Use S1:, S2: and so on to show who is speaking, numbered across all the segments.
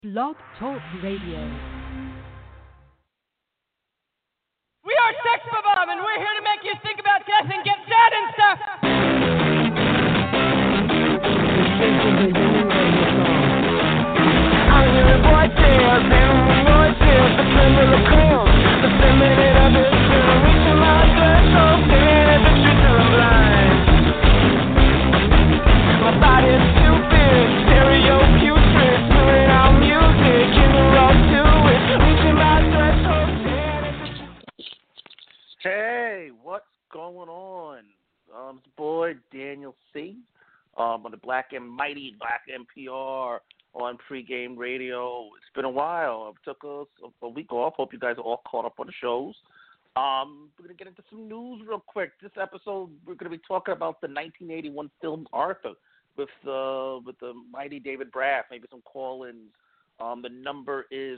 S1: Blog Talk Radio.
S2: We are Sex Bomb, and we're here to make you think about death and get sad and stuff.
S3: I'm hearing voices and voices, the criminal calls, the feminine of this film, reaching my threshold, staring at the truth till I'm blind. My body's too big, stereo putrid, spilling out music, in the rock to it, reaching my threshold, staring at the truth.
S4: Hey, what's going on? It's boy Daniel C. On the Black and Mighty Black NPR on pregame radio. It's been a while. It took us a week off. Hope you guys are all caught up on the shows. We're gonna get into some news real quick. This episode, we're gonna be talking about the 1981 film Arthur with the mighty David Braff. Maybe some call-ins. The number is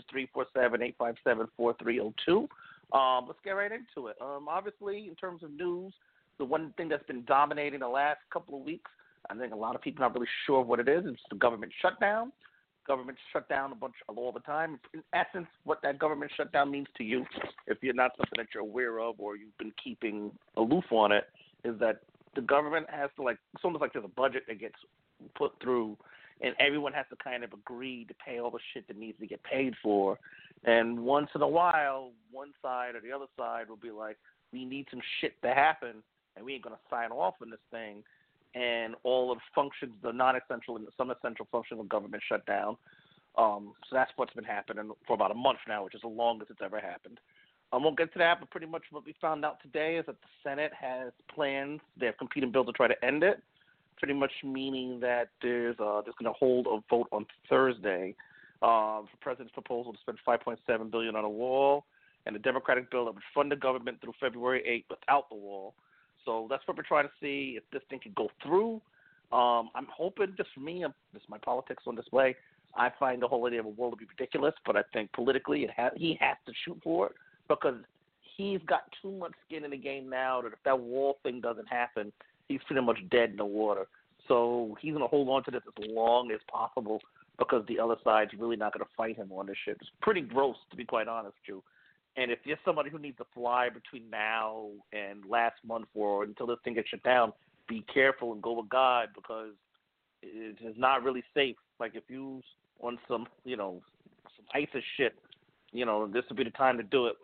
S4: 347-857-4302. Let's get right into it. Obviously, in terms of news, the one thing that's been dominating the last couple of weeks, I think a lot of people are not really sure what it is. It's the government shutdown. Government shut down all the time. In essence, what that government shutdown means to you, if you're not something that you're aware of or you've been keeping aloof on it, is that the government has to, like, it's almost like there's a budget that gets put through, and everyone has to kind of agree to pay all the shit that needs to get paid for. And once in a while, one side or the other side will be like, we need some shit to happen, and we ain't going to sign off on this thing. And all of the functions, the non-essential and some essential functions of government shut down. So that's what's been happening for about a month now, which is the longest it's ever happened. I won't get to that, but pretty much what we found out today is that the Senate has plans. They have competing bills to try to end it, pretty much meaning that there's going to hold a vote on Thursday for the president's proposal to spend $5.7 billion on a wall, and the Democratic bill that would fund the government through February 8th without the wall. So that's what we're trying to see, if this thing can go through. I'm hoping, just for me, this is my politics on display, I find the whole idea of a wall to be ridiculous, but I think politically he has to shoot for it because he's got too much skin in the game now that if that wall thing doesn't happen, he's pretty much dead in the water. So he's going to hold on to this as long as possible because the other side's really not going to fight him on this shit. It's pretty gross, to be quite honest with you. And if you're somebody who needs to fly between now and last month or until this thing gets shut down, be careful and go with God because it is not really safe. Like if you on some some ISIS shit, this would be the time to do it.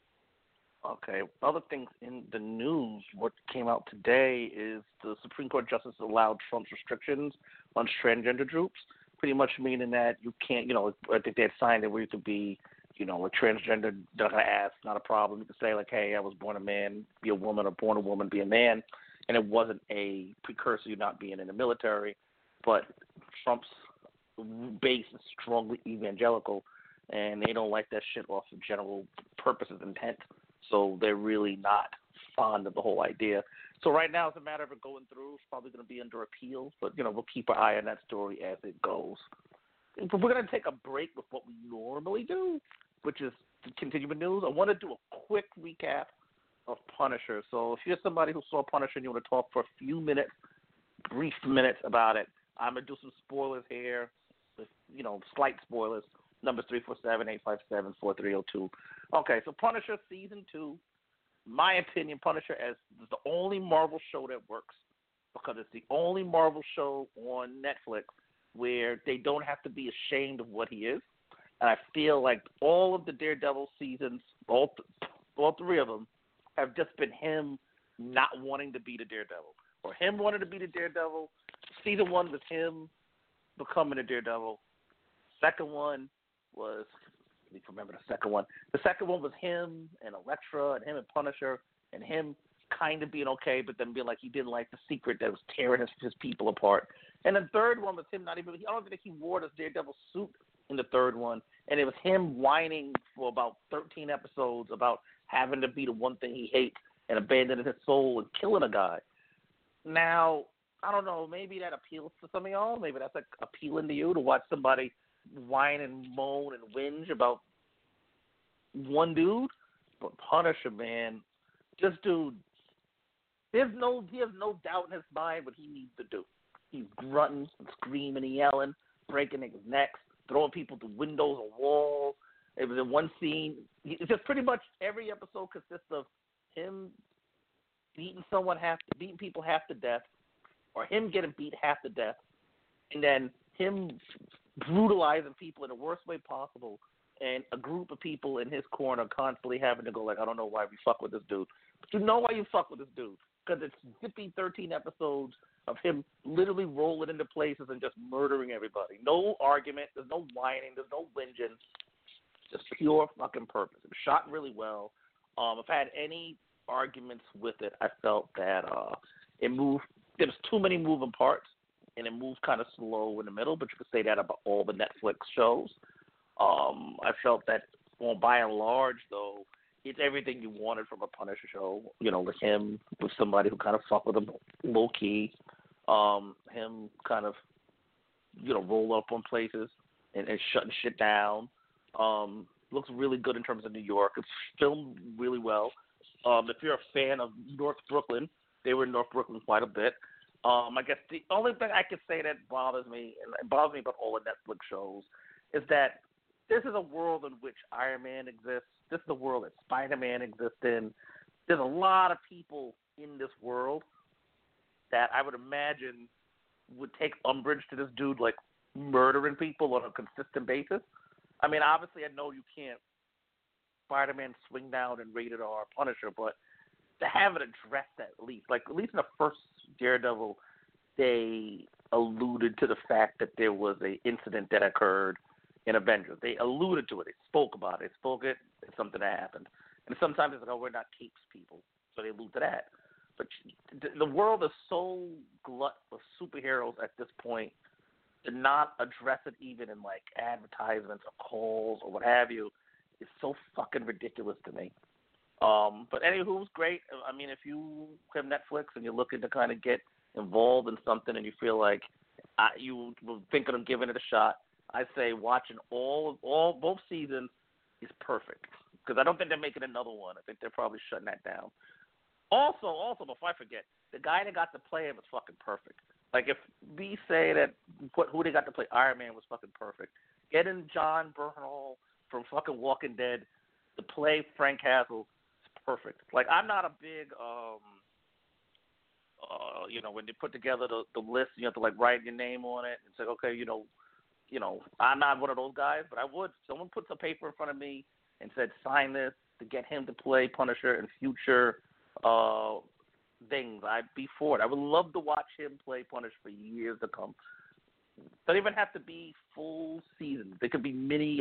S4: Okay, other things in the news, what came out today is the Supreme Court justice allowed Trump's restrictions on transgender groups, pretty much meaning that you can't, I think they had signed it where you could be a transgender, not going to ask, not a problem. You can say, like, hey, I was born a man, be a woman, or born a woman, be a man. And it wasn't a precursor to not being in the military. But Trump's base is strongly evangelical, and they don't like that shit off of general purposes intent. So they're really not fond of the whole idea. So right now it's a matter of it going through. It's probably going to be under appeal. But, we'll keep our eye on that story as it goes. We're going to take a break with what we normally do, which is to continue with news. I want to do a quick recap of Punisher. So if you're somebody who saw Punisher and you want to talk for a few minutes, brief minutes about it, I'm going to do some spoilers here, with, slight spoilers. Number 347-857-4302. Okay, so Punisher Season 2, my opinion, Punisher is the only Marvel show that works because it's the only Marvel show on Netflix where they don't have to be ashamed of what he is. And I feel like all of the Daredevil seasons, all three of them, have just been him not wanting to be the Daredevil. Or him wanting to be the Daredevil. Season 1 was him becoming a Daredevil. Second one was, let me remember the second one. The second one was him and Elektra and him and Punisher and him kind of being okay, but then being like he didn't like the secret that was tearing his people apart. And the third one was him I don't think he wore this Daredevil suit in the third one, and it was him whining for about 13 episodes about having to be the one thing he hates and abandoning his soul and killing a guy. Now, I don't know, maybe that appeals to some of y'all. Maybe that's like appealing to you to watch somebody whine and moan and whinge about one dude. But Punisher, man, this dude, he has no doubt in his mind what he needs to do. He's grunting, screaming, and yelling, breaking niggas' necks, throwing people through windows and walls. It was in one scene. It's just pretty much every episode consists of him beating people half to death, or him getting beat half to death, and then him brutalizing people in the worst way possible, and a group of people in his corner constantly having to go like, I don't know why we fuck with this dude. But you know why you fuck with this dude. Because it's zippy 13 episodes of him literally rolling into places and just murdering everybody. No argument. There's no whining. There's no whinging. Just pure fucking purpose. It was shot really well. If I had any arguments with it, I felt that it moved. There was too many moving parts, and it moved kind of slow in the middle. But you could say that about all the Netflix shows. I felt that, well, by and large, though, it's everything you wanted from a Punisher show. You know, with him, with somebody who kind of fucked with him low key. Him kind of, you know, roll up on places and shutting shit down. Looks really good in terms of New York. It's filmed really well. If you're a fan of North Brooklyn, they were in North Brooklyn quite a bit. I guess the only thing I could say that bothers me, and it bothers me about all the Netflix shows, is that this is a world in which Iron Man exists. This is the world that Spider-Man exists in. There's a lot of people in this world that I would imagine would take umbrage to this dude, like, murdering people on a consistent basis. I mean, obviously, I know you can't Spider-Man swing down and rated R Punisher, but to have it addressed at least in the first Daredevil, they alluded to the fact that there was an incident that occurred in Avengers. They alluded to it. They spoke about it. It's something that happened. And sometimes it's like, oh, we're not capes people, so they allude to that. But the world is so glut of superheroes at this point, to not address it even in, like, advertisements or calls or what have you, is so fucking ridiculous to me. But anywho, it's great. I mean, if you have Netflix and you're looking to kind of get involved in something and you feel like you were thinking of giving it a shot, I say watching both seasons is perfect. Because I don't think they're making another one. I think they're probably shutting that down. Also, before I forget, the guy that got to play him was fucking perfect. Like, if we say that who they got to play Iron Man was fucking perfect, getting John Bernthal from fucking Walking Dead to play Frank Castle is perfect. Like, I'm not a big, you know, when they put together the list, you have to, like, write your name on it and say, okay, you know, I'm not one of those guys, but I would. Someone puts a paper in front of me and said, sign this to get him to play Punisher in future things, I'd be for it. I would love to watch him play Punisher for years to come. Doesn't even have to be full seasons. There could be mini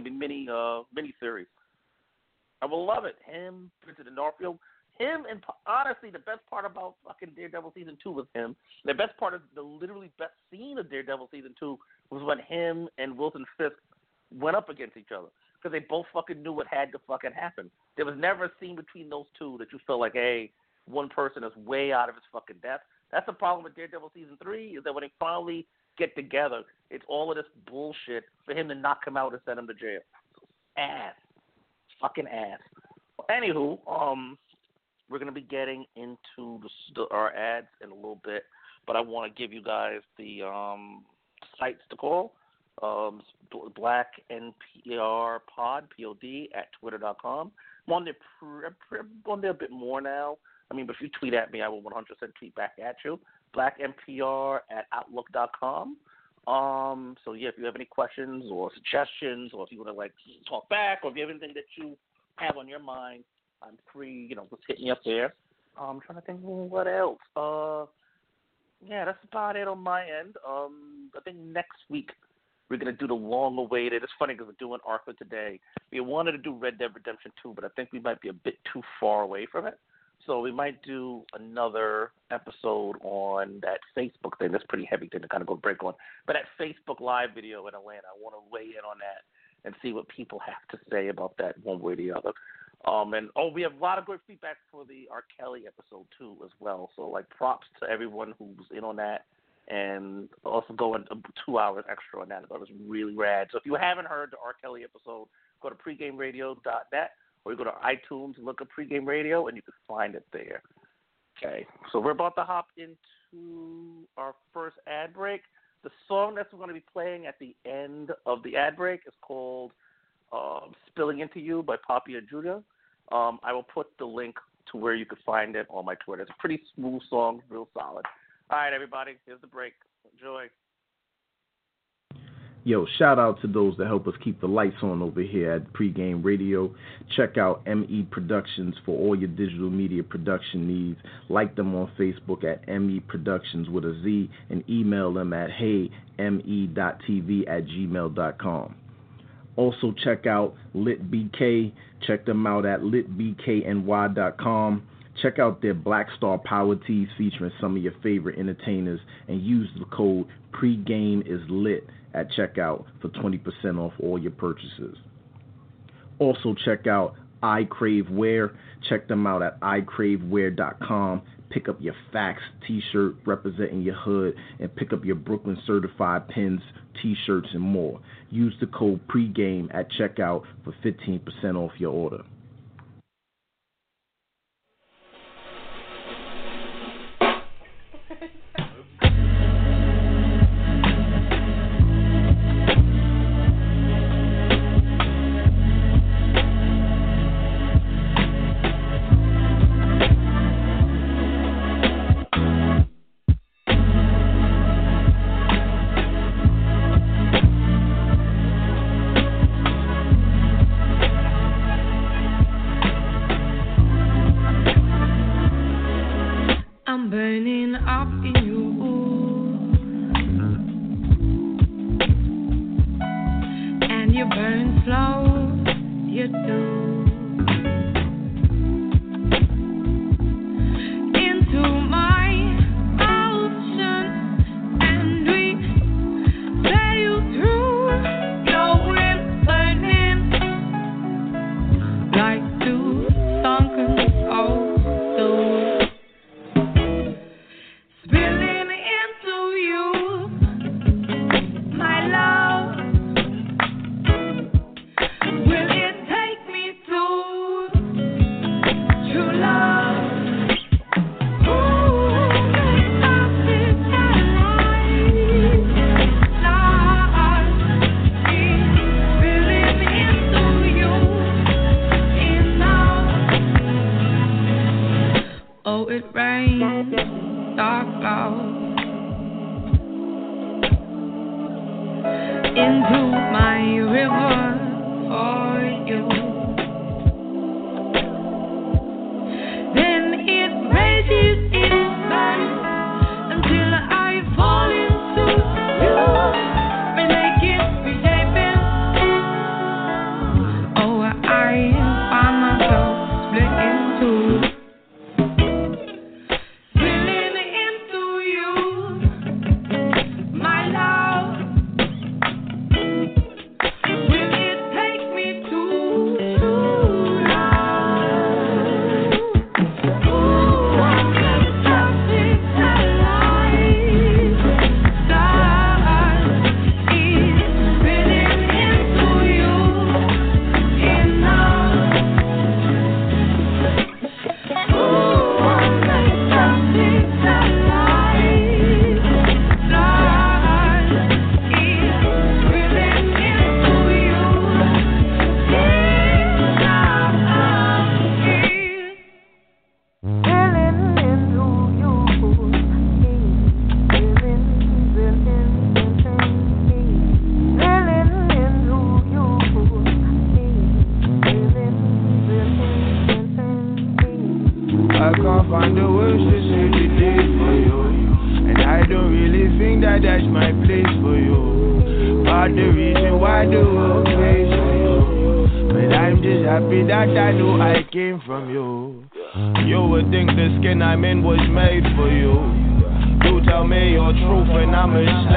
S4: series. I will love it. Him, Vincent D'Onofrio, him, and honestly, the best part about fucking Daredevil season 2 was him. The best part of the literally best scene of Daredevil season 2 was when him and Wilson Fisk went up against each other, because they both fucking knew what had to fucking happen. There was never a scene between those two that you felt like, hey, one person is way out of his fucking depth. That's the problem with Daredevil season 3, is that when they finally get together, it's all of this bullshit for him to knock him out and send him to jail. Ass. Fucking ass. Anywho, we're going to be getting into our ads in a little bit, but I want to give you guys the sites to call. Black NPR Pod, P-O-D, at twitter.com. I'm on there a bit more now. I mean, but if you tweet at me, I will 100% tweet back at you. Black NPR at outlook.com. So, yeah, if you have any questions or suggestions, or if you want to, like, talk back, or if you have anything that you have on your mind, I'm free, just hit me up there. I'm trying to think what else. Yeah, that's about it on my end. I think next week we're going to do the long-awaited. It's funny because we're doing Arthur today. We wanted to do Red Dead Redemption 2, but I think we might be a bit too far away from it. So we might do another episode on that Facebook thing. That's pretty heavy thing to kind of go break on. But that Facebook Live video in Atlanta, I want to weigh in on that and see what people have to say about that one way or the other. We have a lot of good feedback for the R. Kelly episode, too, as well. So, like, props to everyone who's in on that. And also going 2 hours extra on that. That was really rad. So if you haven't heard the R. Kelly episode, go to pregameradio.net, or you go to iTunes, look up Pregame Radio, and you can find it there. Okay, so we're about to hop into our first ad break. The song that's going to be playing at the end of the ad break is called Spilling Into You by Papia Judah. I will put the link to where you could find it on my Twitter. It's a pretty smooth song, real solid. All right, everybody, here's the break. Enjoy.
S5: Yo, shout out to those that help us keep the lights on over here at Pregame Radio. Check out ME Productions for all your digital media production needs. Like them on Facebook at ME Productions with a Z and email them at heyme.tv@gmail.com. Also check out LitBK. Check them out at litbkny.com. Check out their Black Star Power Tees featuring some of your favorite entertainers and use the code PREGAMEISLIT at checkout for 20% off all your purchases. Also check out I Crave Wear. Check them out at iCraveWear.com. Pick up your Facts t-shirt representing your hood and pick up your Brooklyn certified pins, t-shirts, and more. Use the code PREGAME at checkout for 15% off your order.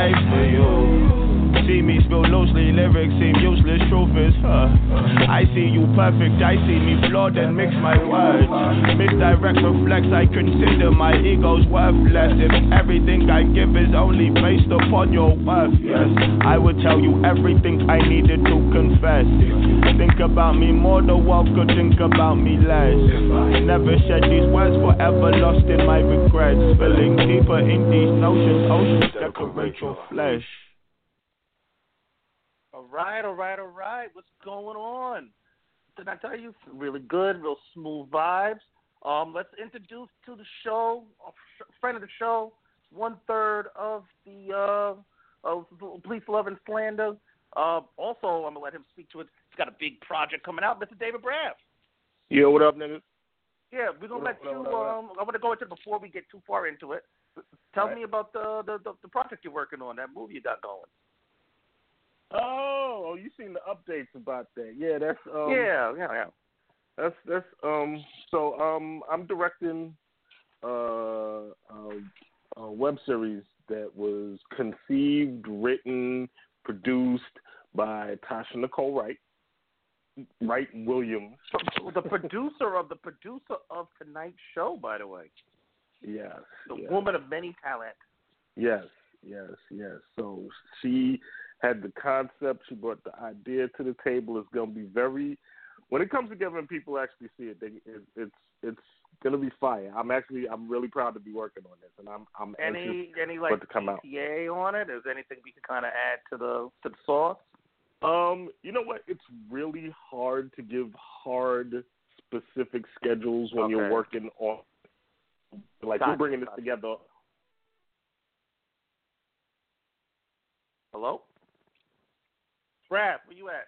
S3: I see you
S6: you perfect, I see me flawed and mix my words. Misdirect reflects, I consider my ego's worthless. If everything I give is only based upon your worth, yes, I would tell you everything I needed to confess. Think about me more, the world could think about me less. Never shed these words, forever lost in my regrets. Filling deeper in these notions, oceans decorate your flesh.
S4: All right. What's going on? Did I tell you? Really good, real smooth vibes. Let's introduce to the show, a friend of the show, 1/3 of the Police Love and Slander. Also, I'm gonna let him speak to it. He's got a big project coming out, Mr. David Braff.
S7: Yeah, what up, niggas?
S4: Yeah, we're gonna let you. I want to go into it before we get too far into it. Tell me about the project you're working on, that movie you got going.
S7: Oh, you seen the updates about that? Yeah, that's
S4: yeah.
S7: That's So I'm directing a web series that was conceived, written, produced by Tasha Nicole Wright Williams.
S4: The producer of tonight's show, by the way.
S7: Yes.
S4: The woman of many talents.
S7: Yes. So she had the concept. She brought the idea to the table. It's going to be when it comes together and people actually see it, it's going to be fire. I'm really proud to be working on this, and I'm
S4: any
S7: for it to come out.
S4: ETA on it? Is there anything we can kind of add to the sauce?
S7: You know what? It's really hard to give hard, specific schedules when you're working on. Like we're bringing this together.
S4: Hello? Brad, where you at?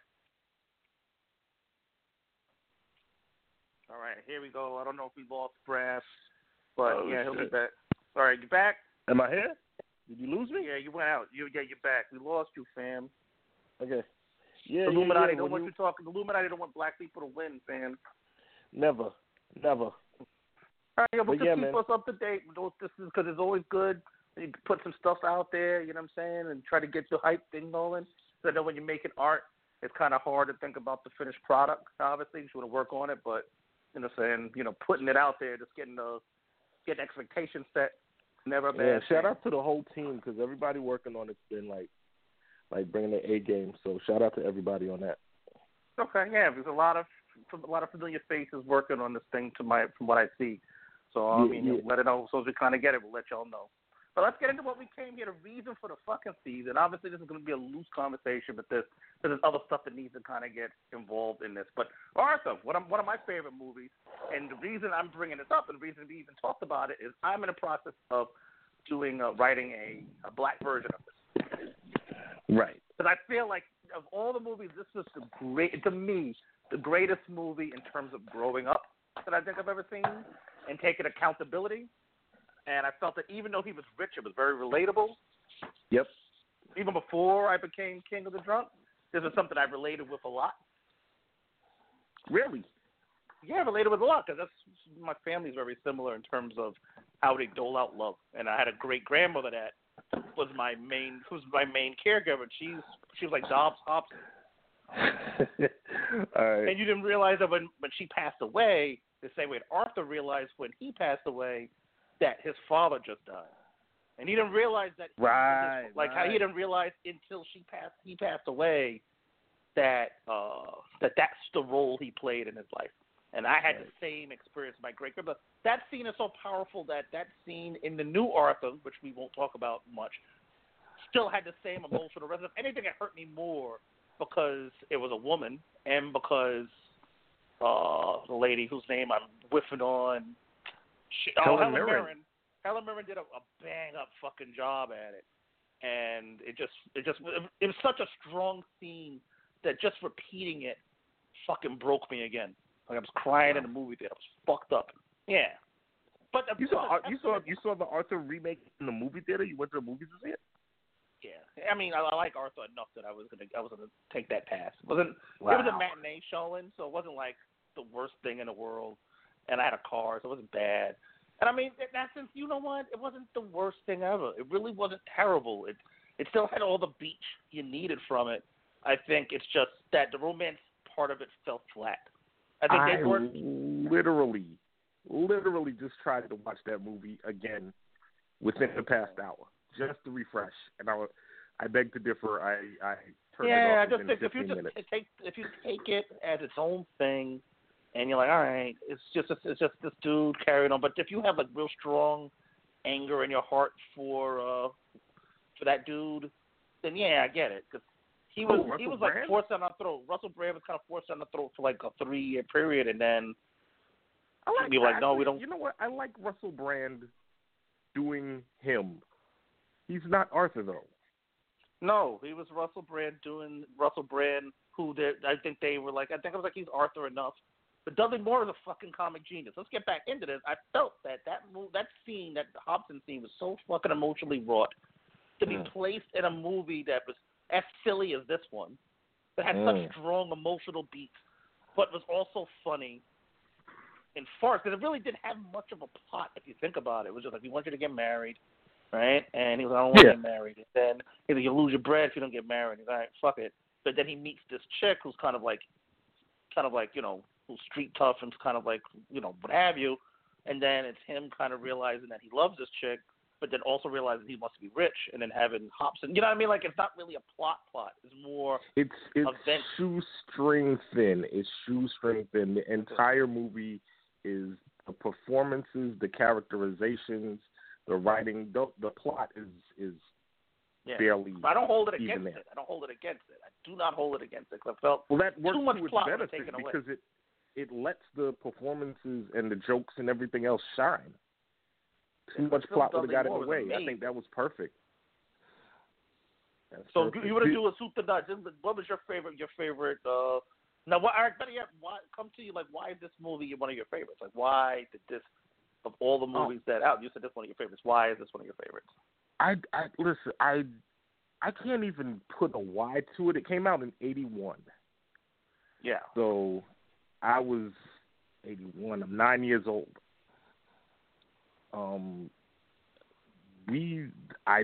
S4: All right, here we go. I don't know if we lost Brad, but he'll be back. All right, you back?
S7: Am I here? Did you lose me?
S4: Yeah, you went out. You're back. We lost you, fam.
S7: Okay. Yeah,
S4: Illuminati don't want you talking. The Illuminati don't want black people to win, fam.
S7: Never.
S4: All right, but just keep us up to date. This is because it's always good. You can put some stuff out there, you know what I'm saying, and try to get your hype thing going. So I know when you're making art, it's kind of hard to think about the finished product, obviously. You just want to work on it, but, you know what I'm saying, putting it out there, just getting expectations set, never a bad thing.
S7: Shout out to the whole team because everybody working on it's been like bringing their A game. So shout out to everybody on that.
S4: Okay, yeah, there's a lot of familiar faces working on this thing from what I see. So, let it know. So as we kind of get it, we'll let y'all know. But let's get into what we came here, the reason for the fucking season. Obviously, this is going to be a loose conversation, but there's other stuff that needs to kind of get involved in this. But Arthur, one of my favorite movies, and the reason I'm bringing this up and the reason we even talked about it is I'm in the process of writing a black version of this.
S7: Right.
S4: Because I feel like of all the movies, this is the greatest movie in terms of growing up that I think I've ever seen and taking accountability. And I felt that even though he was rich, it was very relatable.
S7: Yep.
S4: Even before I became King of the Drunk, this is something I related with a lot.
S7: Really?
S4: Yeah, I related with a lot because my family's very similar in terms of how they dole out love. And I had a great grandmother that was my main caregiver. She was like Dobbs Hobson.
S7: All right.
S4: And you didn't realize that when she passed away, the same way Arthur realized when he passed away that his father just died. And he didn't realize that how he didn't realize until he passed away that that's the role he played in his life. And I had the same experience with my great grandmother. That scene is so powerful that scene in the new Arthur, which we won't talk about much, still had the same emotional resonance. Anything that hurt me more because it was a woman and because the lady whose name I'm whiffing on, Helen Mirren. Helen Mirren did a bang up fucking job at it, and it was such a strong scene that just repeating it fucking broke me again. Like I was crying in the movie theater. I was fucked up. Yeah. But
S7: you saw the Arthur remake in the movie theater? You went to the movies to see it?
S4: Yeah. I mean, I like Arthur enough that I was gonna take that pass. It was a matinee showing, so it wasn't like the worst thing in the world. And I had a car, so it wasn't bad. And I mean, you know what? It wasn't the worst thing ever. It really wasn't terrible. It still had all the beach you needed from it. I think it's just that the romance part of it fell flat. I think
S7: I
S4: they were
S7: literally just tried to watch that movie again within the past hour, just to refresh. And I beg to differ. I turned it off
S4: I just
S7: within
S4: think
S7: 15 minutes.
S4: if you take it as its own thing, and you're like, all right, it's just this dude carrying on. But if you have like real strong anger in your heart for that dude, then yeah, I get it. Because he was like forced down our throat. Russell Brand was kind of forced down the throat for like a 3-year period, and then we were like, no, we don't.
S7: You know what? I like Russell Brand doing him. He's not Arthur though.
S4: No, he was Russell Brand doing Russell Brand. I think it was like he's Arthur enough. But Dudley Moore is a fucking comic genius. Let's get back into this. I felt that scene, that Hobson scene, was so fucking emotionally wrought to be placed in a movie that was as silly as this one, that had such strong emotional beats, but was also funny and farce. Because it really didn't have much of a plot if you think about it. It was just like, we want you to get married, right? And he was like, I don't want to get married. And then he's like, you lose your bread if you don't get married. He's like, all right, fuck it. But then he meets this chick who's kind of like, you know, who's street tough and kind of like, you know, what have you. And then it's him kind of realizing that he loves this chick, but then also realizing he wants to be rich, and then having Hobson. You know what I mean? Like, it's not really a plot. It's more
S7: It's
S4: event.
S7: shoestring thin. It's shoestring thin. The entire movie is the performances, the characterizations, the writing. The plot is barely.
S4: But I don't hold it against
S7: there.
S4: it. I do not hold it against it because I felt
S7: that works
S4: too much
S7: to its
S4: plot was
S7: benefit
S4: taken away.
S7: because it lets the performances and the jokes and everything else shine. Too much plot would have got in the way. I think that was perfect.
S4: So you want to do a soup to nuts? What was your favorite? Now, what? All right, better yet, come to you. Like, why is this movie one of your favorites? Like, why did this, of all the movies that out, you said this one of your favorites? Why is this one of your favorites?
S7: Listen. I can't even put a why to it. It came out in 1981.
S4: Yeah.
S7: So I was 81. I'm 9 years old. I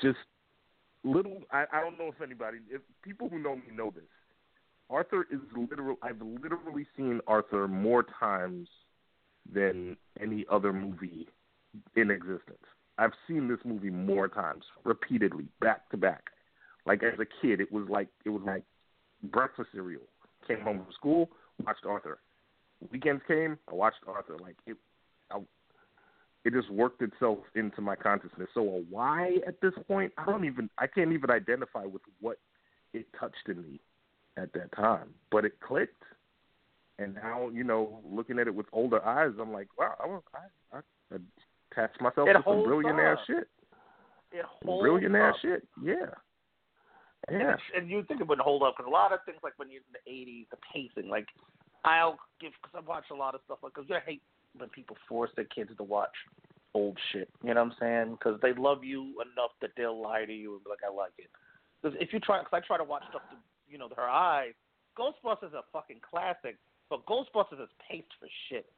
S7: don't know if people who know me know this. Arthur is I've literally seen Arthur more times than any other movie in existence. I've seen this movie more times, repeatedly, back to back. Like as a kid, it was like breakfast cereal. Came home from school, watched Arthur. Weekends came, I watched Arthur. Like it just worked itself into my consciousness. So a why at this point, I can't even identify with what it touched in me at that time. But it clicked, and now looking at it with older eyes, I'm like, wow, I attached myself to some billionaire shit. Billionaire shit, yeah. Yeah.
S4: And you think it wouldn't hold up because a lot of things, like when you're in the 80s, the pacing, like because I've watched a lot of stuff, because I hate when people force their kids to watch old shit. You know what I'm saying? Because they love you enough that they'll lie to you and be like, I like it. Because I try to watch stuff to her eyes. Ghostbusters is a fucking classic, but Ghostbusters is paced for shit.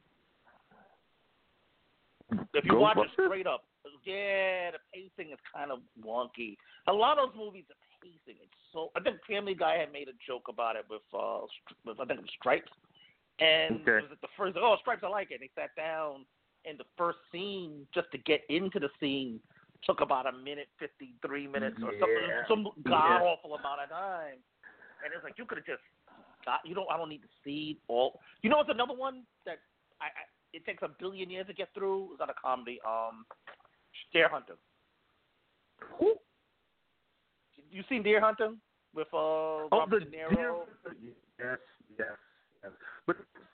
S4: If you watch it straight up, the pacing is kind of wonky. A lot of those movies are pacing. I think Family Guy had made a joke about it with I think it was Stripes. And it was the first, Stripes, I like it. And they sat down, and the first scene, just to get into the scene, took about 53 minutes or something, some god-awful amount of time. And it's like, you could have just got, I don't need to see all. You know what's another one that it takes 1 billion years to get through? It's not a comedy. Deer Hunter.
S7: Who?
S4: You seen Deer Hunter with Robert De Niro?
S7: Yes. But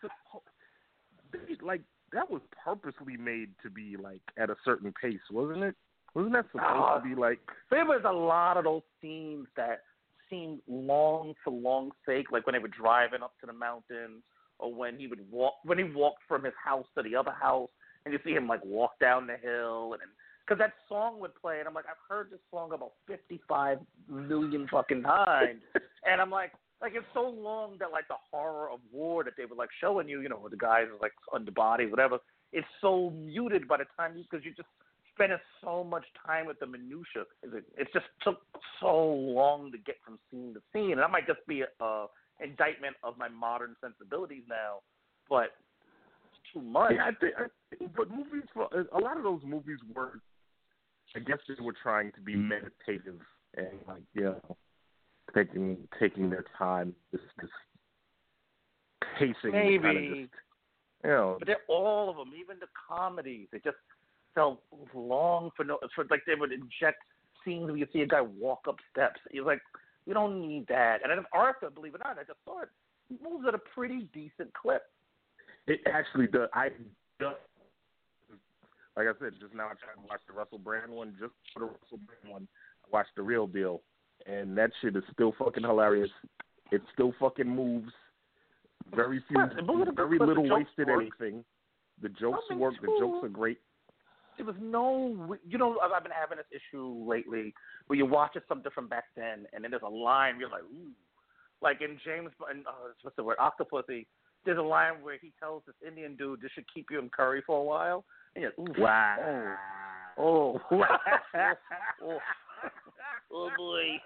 S7: that was purposely made to be like at a certain pace, wasn't it? Wasn't that supposed to be like?
S4: There was a lot of those scenes that seemed long for long's sake, like when they were driving up to the mountains, or when he walked from his house to the other house, and you see him like walk down the hill, and because that song would play, and I'm like, I've heard this song about 55 million fucking times, and I'm like it's so long that like the horror of war that they were like showing you, with the guys like under bodies, whatever, it's so muted by the time because you just spending so much time with the minutia. It just took so long to get from scene to scene, and that might just be indictment of my modern sensibilities now, but it's too much.
S7: Yeah, but movies, a lot of those movies were, I guess they were trying to be meditative and like, taking their time, this pacing,
S4: maybe.
S7: Kind of just,
S4: But they're all of them, even the comedies. They just felt long for like they would inject scenes where you see a guy walk up steps. You're like, you don't need that. And then Arthur, believe it or not, I just saw it, moves at a pretty decent clip.
S7: It actually does. Like I said, just now I tried to watch the Russell Brand one. Just for the Russell Brand one, I watched The Real Deal, and that shit is still fucking hilarious. It still fucking moves. Very little wasted anything. The jokes work. The jokes are great.
S4: There was no, I've been having this issue lately where you watch something from back then, and then there's a line you're like, ooh, like in what's the word, Octopussy. There's a line where he tells this Indian dude, "This should keep you in curry for a while." And you're like, ooh,
S7: wow,
S4: oh boy,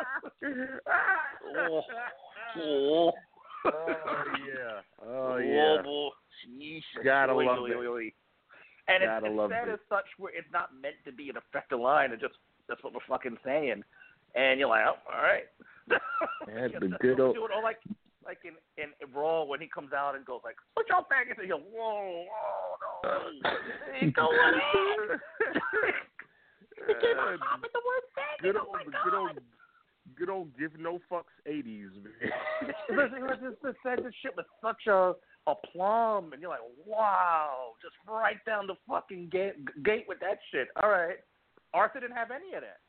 S7: oh yeah,
S4: boy. Jeez.
S7: Gotta love it.
S4: And it's said as such where it's not meant to be an effective line. It's just that's what we're fucking saying. And you're like, oh, all right.
S7: Yeah, the good old.
S4: Like in Raw when he comes out and goes like, "Put your faggots," and you're, whoa, no, ain't going on. He came out with the word faggot. Good old give no fucks 80s, man. This said this shit with such a plum, and you're like, wow, just right down the fucking gate with that shit. All right, Arthur didn't have any of that.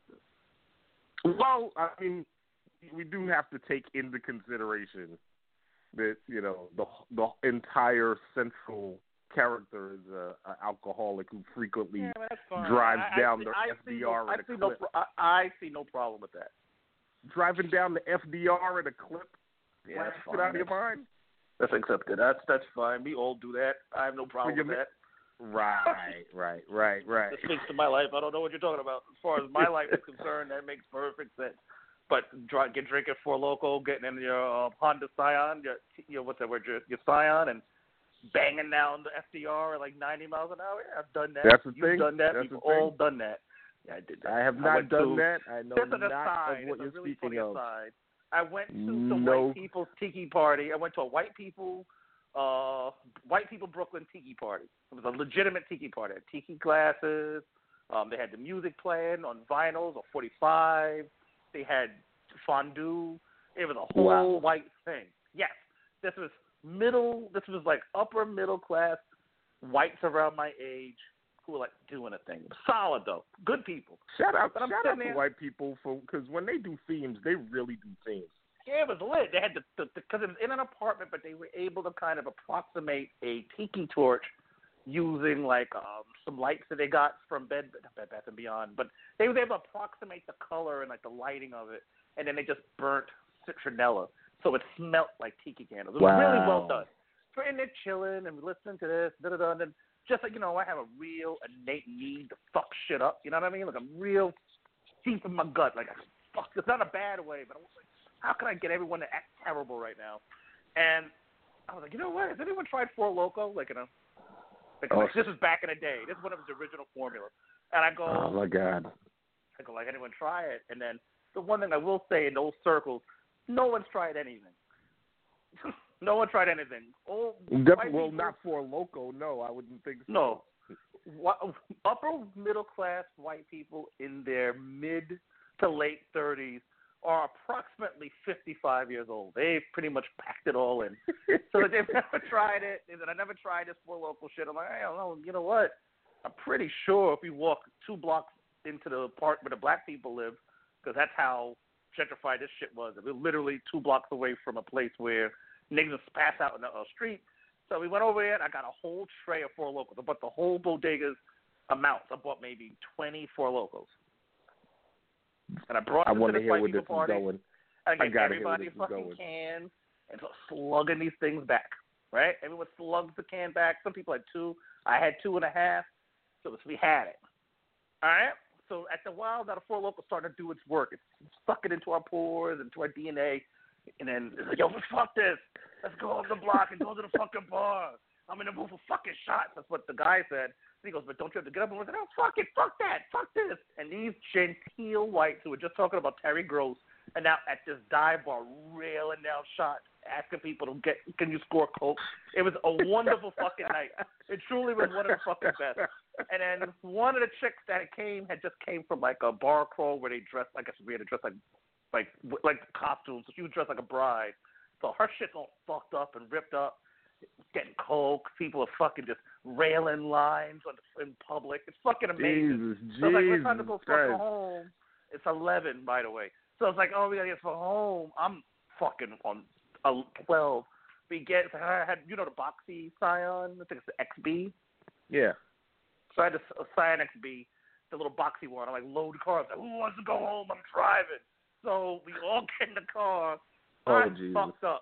S7: Well, I mean, we do have to take into consideration that the entire central character is an alcoholic who frequently drives down the FDR in a clip.
S4: I see no problem with that.
S7: Driving down the FDR in a clip?
S4: Yeah, that's fine.
S7: Get out of your mind?
S4: That's accepted. That's fine. We all do that. I have no problem with that.
S7: Right.
S4: This speaks to my life. I don't know what you're talking about. As far as my life is concerned, that makes perfect sense. But drinking Four Loko, getting in your Honda Scion, what's that word? Your Scion, and banging down the FDR at like 90 miles an hour. Yeah, I've done that.
S7: That's the thing.
S4: You've done that.
S7: That's
S4: We've all done that. Yeah, I did that.
S7: I have not done that. I know
S4: not
S7: of what you're
S4: really
S7: speaking of.
S4: Aside. I went to some white people's tiki party. I went to a white people Brooklyn tiki party. It was a legitimate tiki party. They had tiki glasses. They had the music playing on vinyls or 45. They had fondue. It was a whole white thing. Yes, this was like upper middle class whites around my age who were like doing a thing. Solid though, good people.
S7: Shout out to white people because when they do themes, they really do themes.
S4: Yeah, it was lit. They had because it was in an apartment, but they were able to kind of approximate a tiki torch using like some lights that they got from Bed Bath & Beyond. But they were able to approximate the color and like the lighting of it, and then they just burnt citronella, so it smelled like tiki candles. It was really well done. So we're in there chilling and listening to this, and then just like I have a real innate need to fuck shit up. You know what I mean? Like I'm real deep in my gut. Like fuck, it's not a bad way, but I'm like, how can I get everyone to act terrible right now? And I was like, you know what? Has anyone tried Four Loko? Like this was back in the day. This is one of his original formula. And I go,
S7: oh my god.
S4: I go, like, anyone try it? And then the one thing I will say in those circles, no one's tried anything. No one tried anything.
S7: Not Four Loko. No, I wouldn't think so.
S4: No. Upper middle class white people in their mid to late 30s are approximately 55 years old. They've pretty much packed it all in. So they've never tried it. They said, I never tried this Four Loko shit. I'm like, I don't know. You know what? I'm pretty sure if we walk 2 blocks into the park where the black people live, because that's how gentrified this shit was. We're literally 2 blocks away from a place where niggas just pass out in the street. So we went over there, and I got a whole tray of Four Lokos. I bought the whole bodega's amounts. I bought maybe 20 Four Lokos. And I brought them to the white people party. I gave everybody a fucking can and slugging these things back, right? Everyone slugs the can back. Some people had 2. I had 2.5. So we had it. All right? So at the while, now the Four Loko started to do its work. It's sucking into our pores, into our DNA. And then it's like, yo, fuck this. Let's go off the block and go to the fucking bar. I'm in the mood for fucking shots. That's what the guy said. And he goes, but don't you have to get up? And I said, oh, fuck it, fuck that, fuck this. And these genteel whites who were just talking about Terry Gross and now at this dive bar railing down shots, asking people to can you score coke? It was a wonderful fucking night. It truly was one of the fucking best. And then one of the chicks that had just came from like a bar crawl where they dressed, I guess we had to dress like costumes. So she was dressed like a bride. So her shit's all fucked up and ripped up. Getting coke, people are fucking just railing lines in public. It's fucking amazing. So it's like, we're trying to go fucking home. It's 11, by the way. So it's like, oh, we gotta get for home. I'm fucking on 12. I had, you know, the Boxy Scion. I think it's the XB.
S7: Yeah.
S4: So I had the Scion XB, the little boxy one. I like load the car. I was like, who wants to go home? I'm driving. So we all get in the car. I'm fucked up.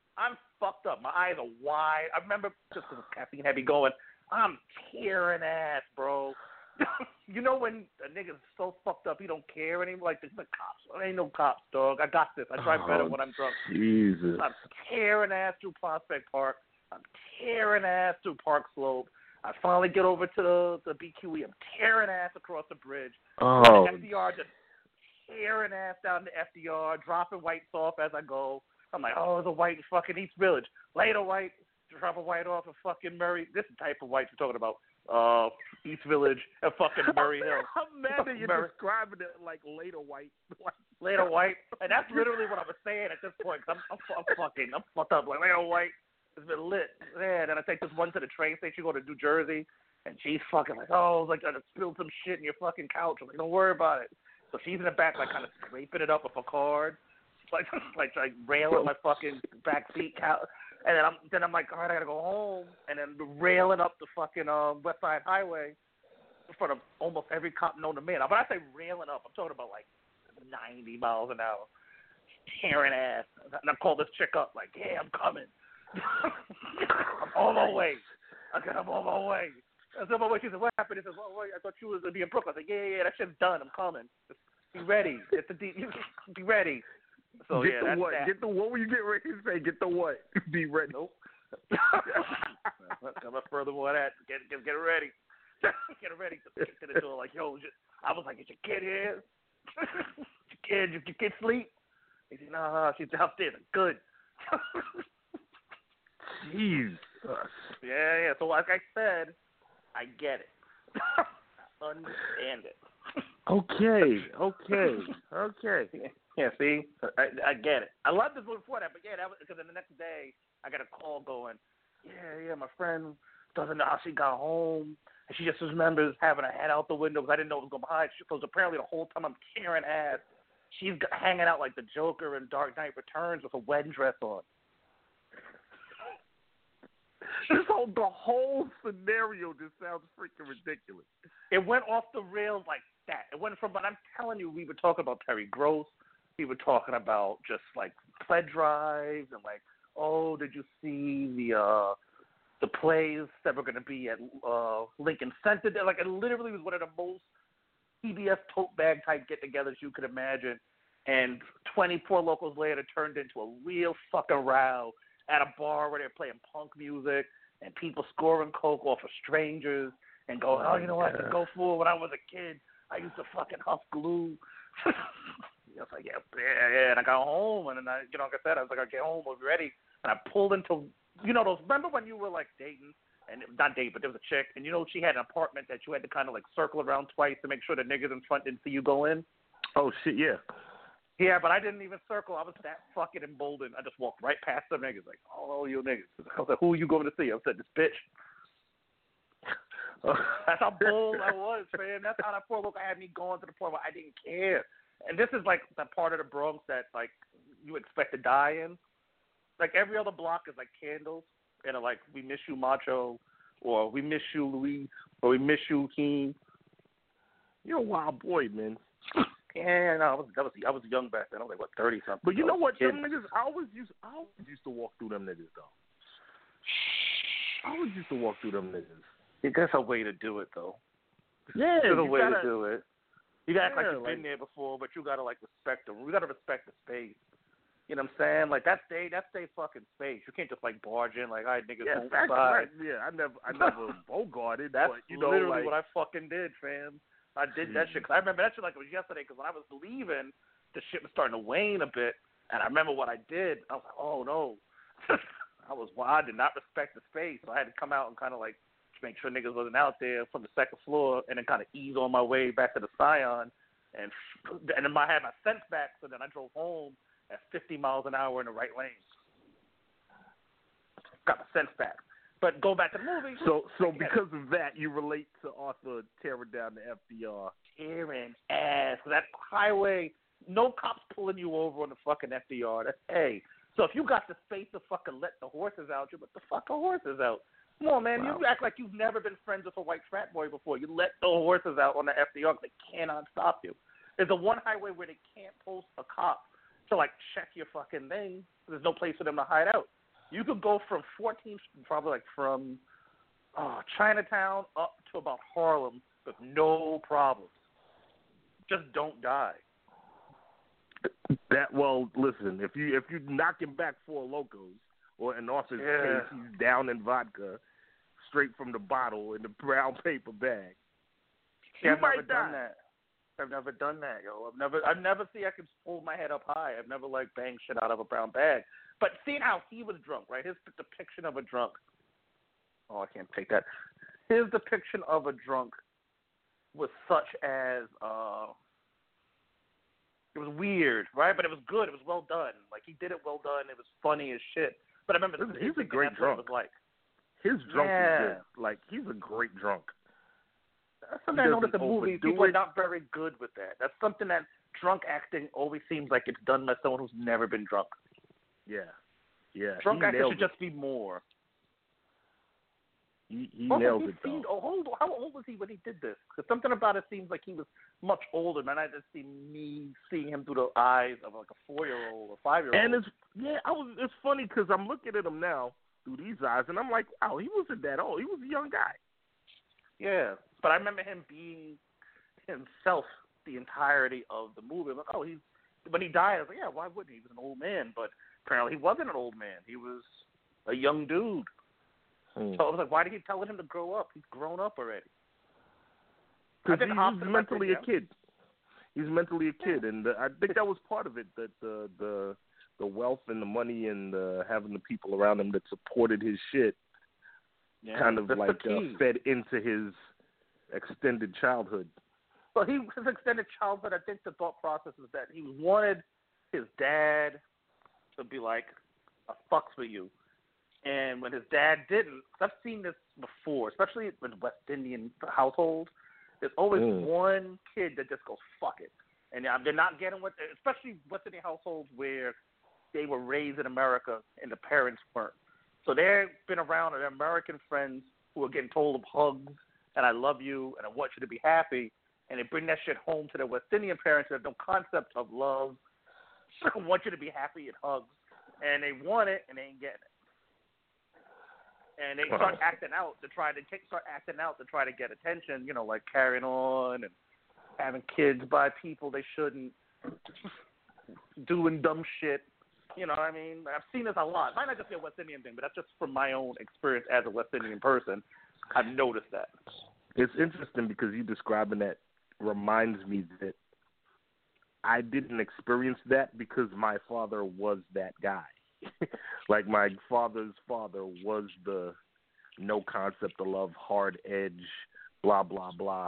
S4: My eyes are wide. I remember just because caffeine had me going. I'm tearing ass, bro. You know when a nigga's so fucked up he don't care anymore? Like the cops. There ain't no cops, dog. I got this. I drive better when I'm drunk.
S7: Jesus.
S4: I'm tearing ass through Prospect Park. I'm tearing ass through Park Slope. I finally get over to the BQE. I'm tearing ass across the bridge.
S7: Oh.
S4: FDR just tearing ass down the FDR, dropping whites off as I go. I'm like, oh, there's a white in fucking East Village. Later, white, drop a white off at fucking Murray. This is the type of whites we're talking about. East Village and fucking Murray Hill.
S7: I'm mad that you're describing it like later white.
S4: Later white. And that's literally what I was saying at this point. Cause I'm fucked up. Like, later white. It's been lit. Man, and I take this one to the train station, go to New Jersey, and she's fucking like, oh, like, I just spilled some shit in your fucking couch. I'm like, don't worry about it. So she's in the back, like, kind of scraping it up with a card. Like railing my fucking back seat couch. And then I'm like, all right, I gotta go home. And then railing up the fucking West Side Highway in front of almost every cop known to man. But I say railing up, I'm talking about like 90 miles an hour, tearing ass. And I call this chick up, like, yeah, I'm coming. I'm on my way. I'm on my way. I said, she said, what happened? He said, well, wait, I thought you was gonna be in Brooklyn. I said, yeah, that shit's done. I'm coming. Just be ready. Be ready. So
S7: get
S4: yeah,
S7: the what?
S4: That.
S7: Get the what? Were you getting ready to say? Get the what? Be ready.
S4: Nope. Come up furthermore that. Get ready. Get ready to the door. Like, yo, I was like, is your kid here? Your kid sleep? He said, no, she's downstairs. Good.
S7: Jeez.
S4: Yeah. So like I said, I get it. I understand it.
S7: Okay.
S4: Yeah, see, I get it. I love this one before that, but yeah, that was because then the next day I got a call going, yeah, my friend doesn't know how she got home, and she just remembers having her head out the window because I didn't know it was going behind. Because apparently the whole time I'm tearing ass, she's hanging out like the Joker in Dark Knight Returns with a wedding dress on.
S7: The whole scenario just sounds freaking ridiculous.
S4: It went off the rails like that. It went from, but I'm telling you, we were talking about Terry Gross. We were talking about just like pledge drives and like, oh, did you see the plays that were going to be at Lincoln Center? Like, it literally was one of the most PBS tote bag type get-togethers you could imagine. And 24 locals later turned into a real fucking row at a bar where they're playing punk music and people scoring coke off of strangers and going, oh, you know what, I could go for when I was a kid. I used to fucking huff glue. I was like, yeah. And I got home, and then like I said, I was like, I get home, we'll be ready. And I pulled into, those, remember when you were like dating, and not dating, but there was a chick, and she had an apartment that you had to kind of like circle around twice to make sure the niggas in front didn't see you go in?
S7: Oh, shit, yeah.
S4: Yeah, but I didn't even circle. I was that fucking emboldened. I just walked right past the niggas, like, oh, you niggas. I was like, who are you going to see? I said, this bitch. That's how bold I was, man. That's how that poor local had me going to the point where I didn't care. And this is like the part of the Bronx that like you expect to die in. Like every other block is like candles, and like we miss you, Macho, or we miss you, Luis, or we miss you, Keen.
S7: You're a wild boy, man.
S4: Yeah, no, I was young back then. I was like 30 something.
S7: But you know what, them niggas, I always used to walk through them niggas though. I always used to walk through them niggas.
S4: That's a way to do it though.
S7: Yeah,
S4: there's a way to do it. You gotta act like you've
S7: like,
S4: been there before, but you gotta like respect them. We gotta respect the space. You know what I'm saying? Like that's they fucking space. You can't just like barge in like, all right, niggas,
S7: Yeah,
S4: move
S7: that's
S4: aside.
S7: right. Yeah, I never bogarted,
S4: That's
S7: but you know,
S4: literally
S7: like,
S4: what I fucking did, fam. I did that shit. 'Cause I remember that shit like it was yesterday. Because when I was leaving, the shit was starting to wane a bit, and I remember what I did. I was like, oh no, I did not respect the space, so I had to come out and kind of like make sure niggas wasn't out there from the second floor, and then kind of ease on my way back to the Scion, and then I had my sense back, so then I drove home at 50 miles an hour in the right lane. Got my sense back. But go back to the movie.
S7: So because of that, you relate to Arthur tearing down the FDR.
S4: Tearing ass. That highway, no cops pulling you over on the fucking FDR. That's A. So if you got the space to fucking let the horses out, you let the fucking horses out. Come on, man.
S7: Wow.
S4: You act like you've never been friends with a white frat boy before. You let the horses out on the FDR. They cannot stop you. There's the one highway where they can't post a cop to, like, check your fucking thing. There's no place for them to hide out. You could go from 14th, probably like from Chinatown up to about Harlem with no problems. Just don't die.
S7: Listen, if you knocking back Four Locos, or in Arthur's case, he's down in vodka, straight from the bottle in the brown paper bag.
S4: I've never done that. I've never done that, yo. I've never see I can hold my head up high. I've never like banged shit out of a brown bag. But seeing how he was drunk, right? His depiction of a drunk. Oh, I can't take that. His depiction of a drunk was such as it was weird, right? But it was good. It was well done. Like he did it well done. It was funny as shit. But I remember
S7: he's a great drunk.
S4: It was like.
S7: His drunk is good. Like he's a great drunk.
S4: That's something I noticed in movies. People are not very good with that. That's something that drunk acting always seems like it's done by someone who's never been drunk.
S7: Yeah.
S4: Drunk acting should just be more.
S7: He nailed it,
S4: though. How old was he when he did this? Because something about it seems like he was much older, man. I just see me seeing him through the eyes of like a 4-year-old or 5-year-old.
S7: And it's funny because I'm looking at him now through these eyes, and I'm like, wow, he wasn't that old. He was a young guy.
S4: Yeah, but I remember him being himself the entirety of the movie. I'm like, when he died, I was like, yeah, why wouldn't he? He was an old man, but apparently he wasn't an old man. He was a young dude. So I was like, why did he tell him to grow up? He's grown up already.
S7: Because he's mentally a kid. He's mentally a kid, and I think that was part of it, that the wealth and the money and having the people around him that supported his shit kind of like fed into his extended childhood.
S4: Well, his extended childhood, I think the thought process is that he wanted his dad to be like, I fucks with you. And when his dad didn't, I've seen this before, especially in West Indian households, there's always one kid that just goes, fuck it. And they're not getting what, especially West Indian households where they were raised in America and the parents weren't. So they've been around their American friends who are getting told of hugs and I love you and I want you to be happy. And they bring that shit home to their West Indian parents who have no concept of love. I want you to be happy and hugs. And they want it and they ain't getting it. And they start acting out to try to get attention, like carrying on and having kids by people they shouldn't, doing dumb shit. You know what I mean? I've seen this a lot. It might not just be a West Indian thing, but that's just from my own experience as a West Indian person. I've noticed that.
S7: It's interesting because you describing that reminds me that I didn't experience that because my father was that guy. Like my father's father was the no concept of love, hard edge, blah, blah, blah.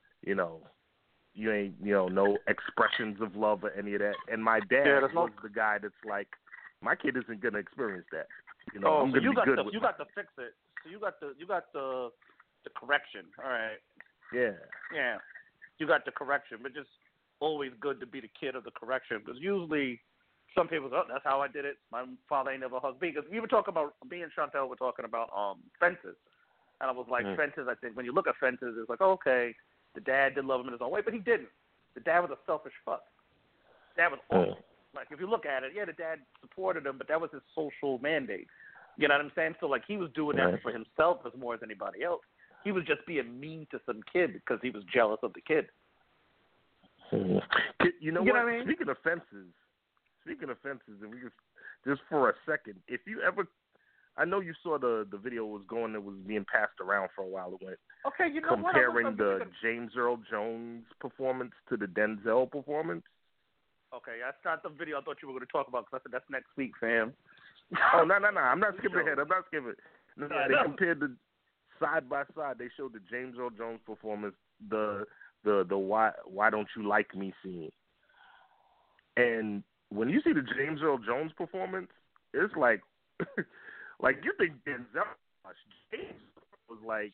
S7: You ain't, no expressions of love or any of that. And my dad was the guy that's like, my kid isn't going to experience that. I'm going to be good with
S4: you got to fix it. So you got the correction. All right.
S7: Yeah.
S4: Yeah. You got the correction, but just always good to be the kid of the correction because usually some people say, oh, that's how I did it. My father ain't never hugged me. Because we were talking about, me and Chantel were talking about fences. And I was like, fences, I think, when you look at fences, it's like, okay, the dad did love him in his own way, but he didn't. The dad was a selfish fuck. Dad was awful. Like, if you look at it, the dad supported him, but that was his social mandate. You know what I'm saying? So, like, he was doing that for himself as more as anybody else. He was just being mean to some kid because he was jealous of the kid.
S7: You know what I mean? Speaking of speaking of fences, if we just for a second, if you ever, I know you saw the video was going that was being passed around for a while. It went
S4: Okay, you know
S7: comparing the James Earl Jones performance to the Denzel performance.
S4: Okay, that's not the video I thought you were going to talk about because I said that's next week, fam.
S7: Oh, no. I'm not skipping ahead. No, they compared the side by side. They showed the James Earl Jones performance, the why don't you like me scene. And when you see the James Earl Jones performance, it's like, like you think Denzel James was like,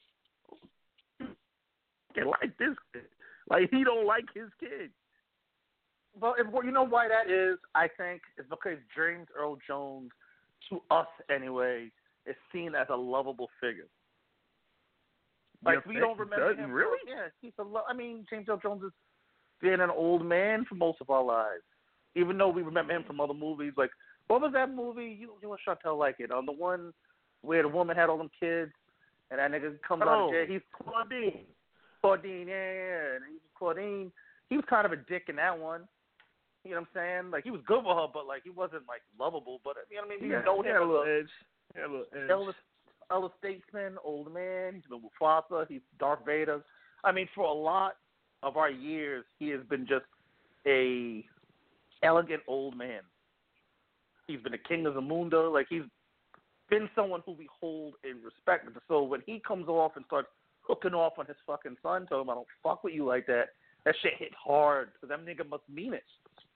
S7: I like this kid. Like he don't like his kid.
S4: Well, you know why that is, I think, is because James Earl Jones, to us anyway, is seen as a lovable figure. Like, we don't remember him.
S7: Really?
S4: Yeah, he's James Earl Jones has been an old man for most of our lives. Even though we remember him from other movies. Like, what was that movie? You and Chantel like it. On the one where the woman had all them kids, and that nigga comes out of jail. He's Claudine. Yeah. And he's Claudine. He was kind of a dick in that one. You know what I'm saying? Like, he was good with her, but, like, he wasn't, like, lovable. But, you know what I mean?
S7: He had a little edge.
S4: Elder statesman, old man. He's been Mufasa. He's Darth Vader. I mean, for a lot of our years, he has been just a elegant old man. He's been a king of Zamunda. Like, he's been someone who we hold in respect. So when he comes off and starts hooking off on his fucking son, telling him, I don't fuck with you like that, that shit hit hard. Because that nigga must mean it.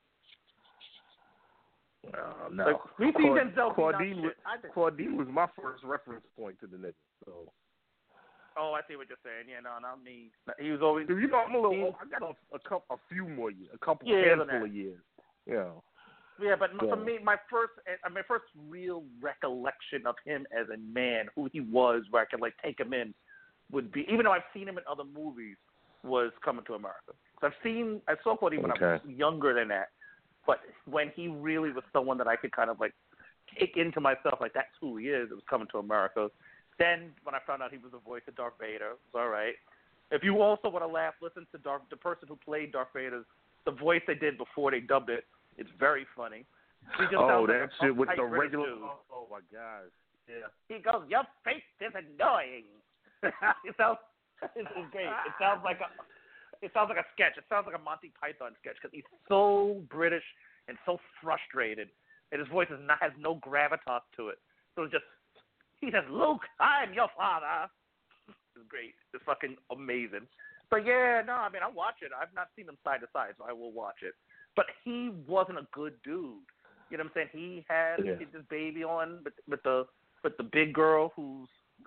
S7: No.
S4: Like, we see Denzel
S7: Claudine was my first reference point to the nigga. So.
S4: Oh, I see what you're saying. Yeah, no, not me. He was always.
S7: You know, I'm a little. I got a few more years, handful of years. Yeah.
S4: Yeah, but for me, my first real recollection of him as a man, who he was, where I could like take him in, would be, even though I've seen him in other movies, was Coming to America. So I saw Claudine when I was younger than that. But when he really was someone that I could kind of like take into myself, like that's who he is, it was Coming to America. Then when I found out he was the voice of Darth Vader, it was all right. If you also want to laugh, listen to the person who played Darth Vader, the voice they did before they dubbed it. It's very funny.
S7: That shit with the regular. Oh my gosh. Yeah.
S4: He goes, "Your face is annoying." It's great. It sounds like a sketch. It sounds like a Monty Python sketch because he's so British and so frustrated, and his voice has no gravitas to it. So he says, "Luke, I'm your father." It's great. It's fucking amazing. But yeah, no, I mean, I watch it. I've not seen them side to side, so I will watch it. But he wasn't a good dude. You know what I'm saying? He had this baby on with the big girl whose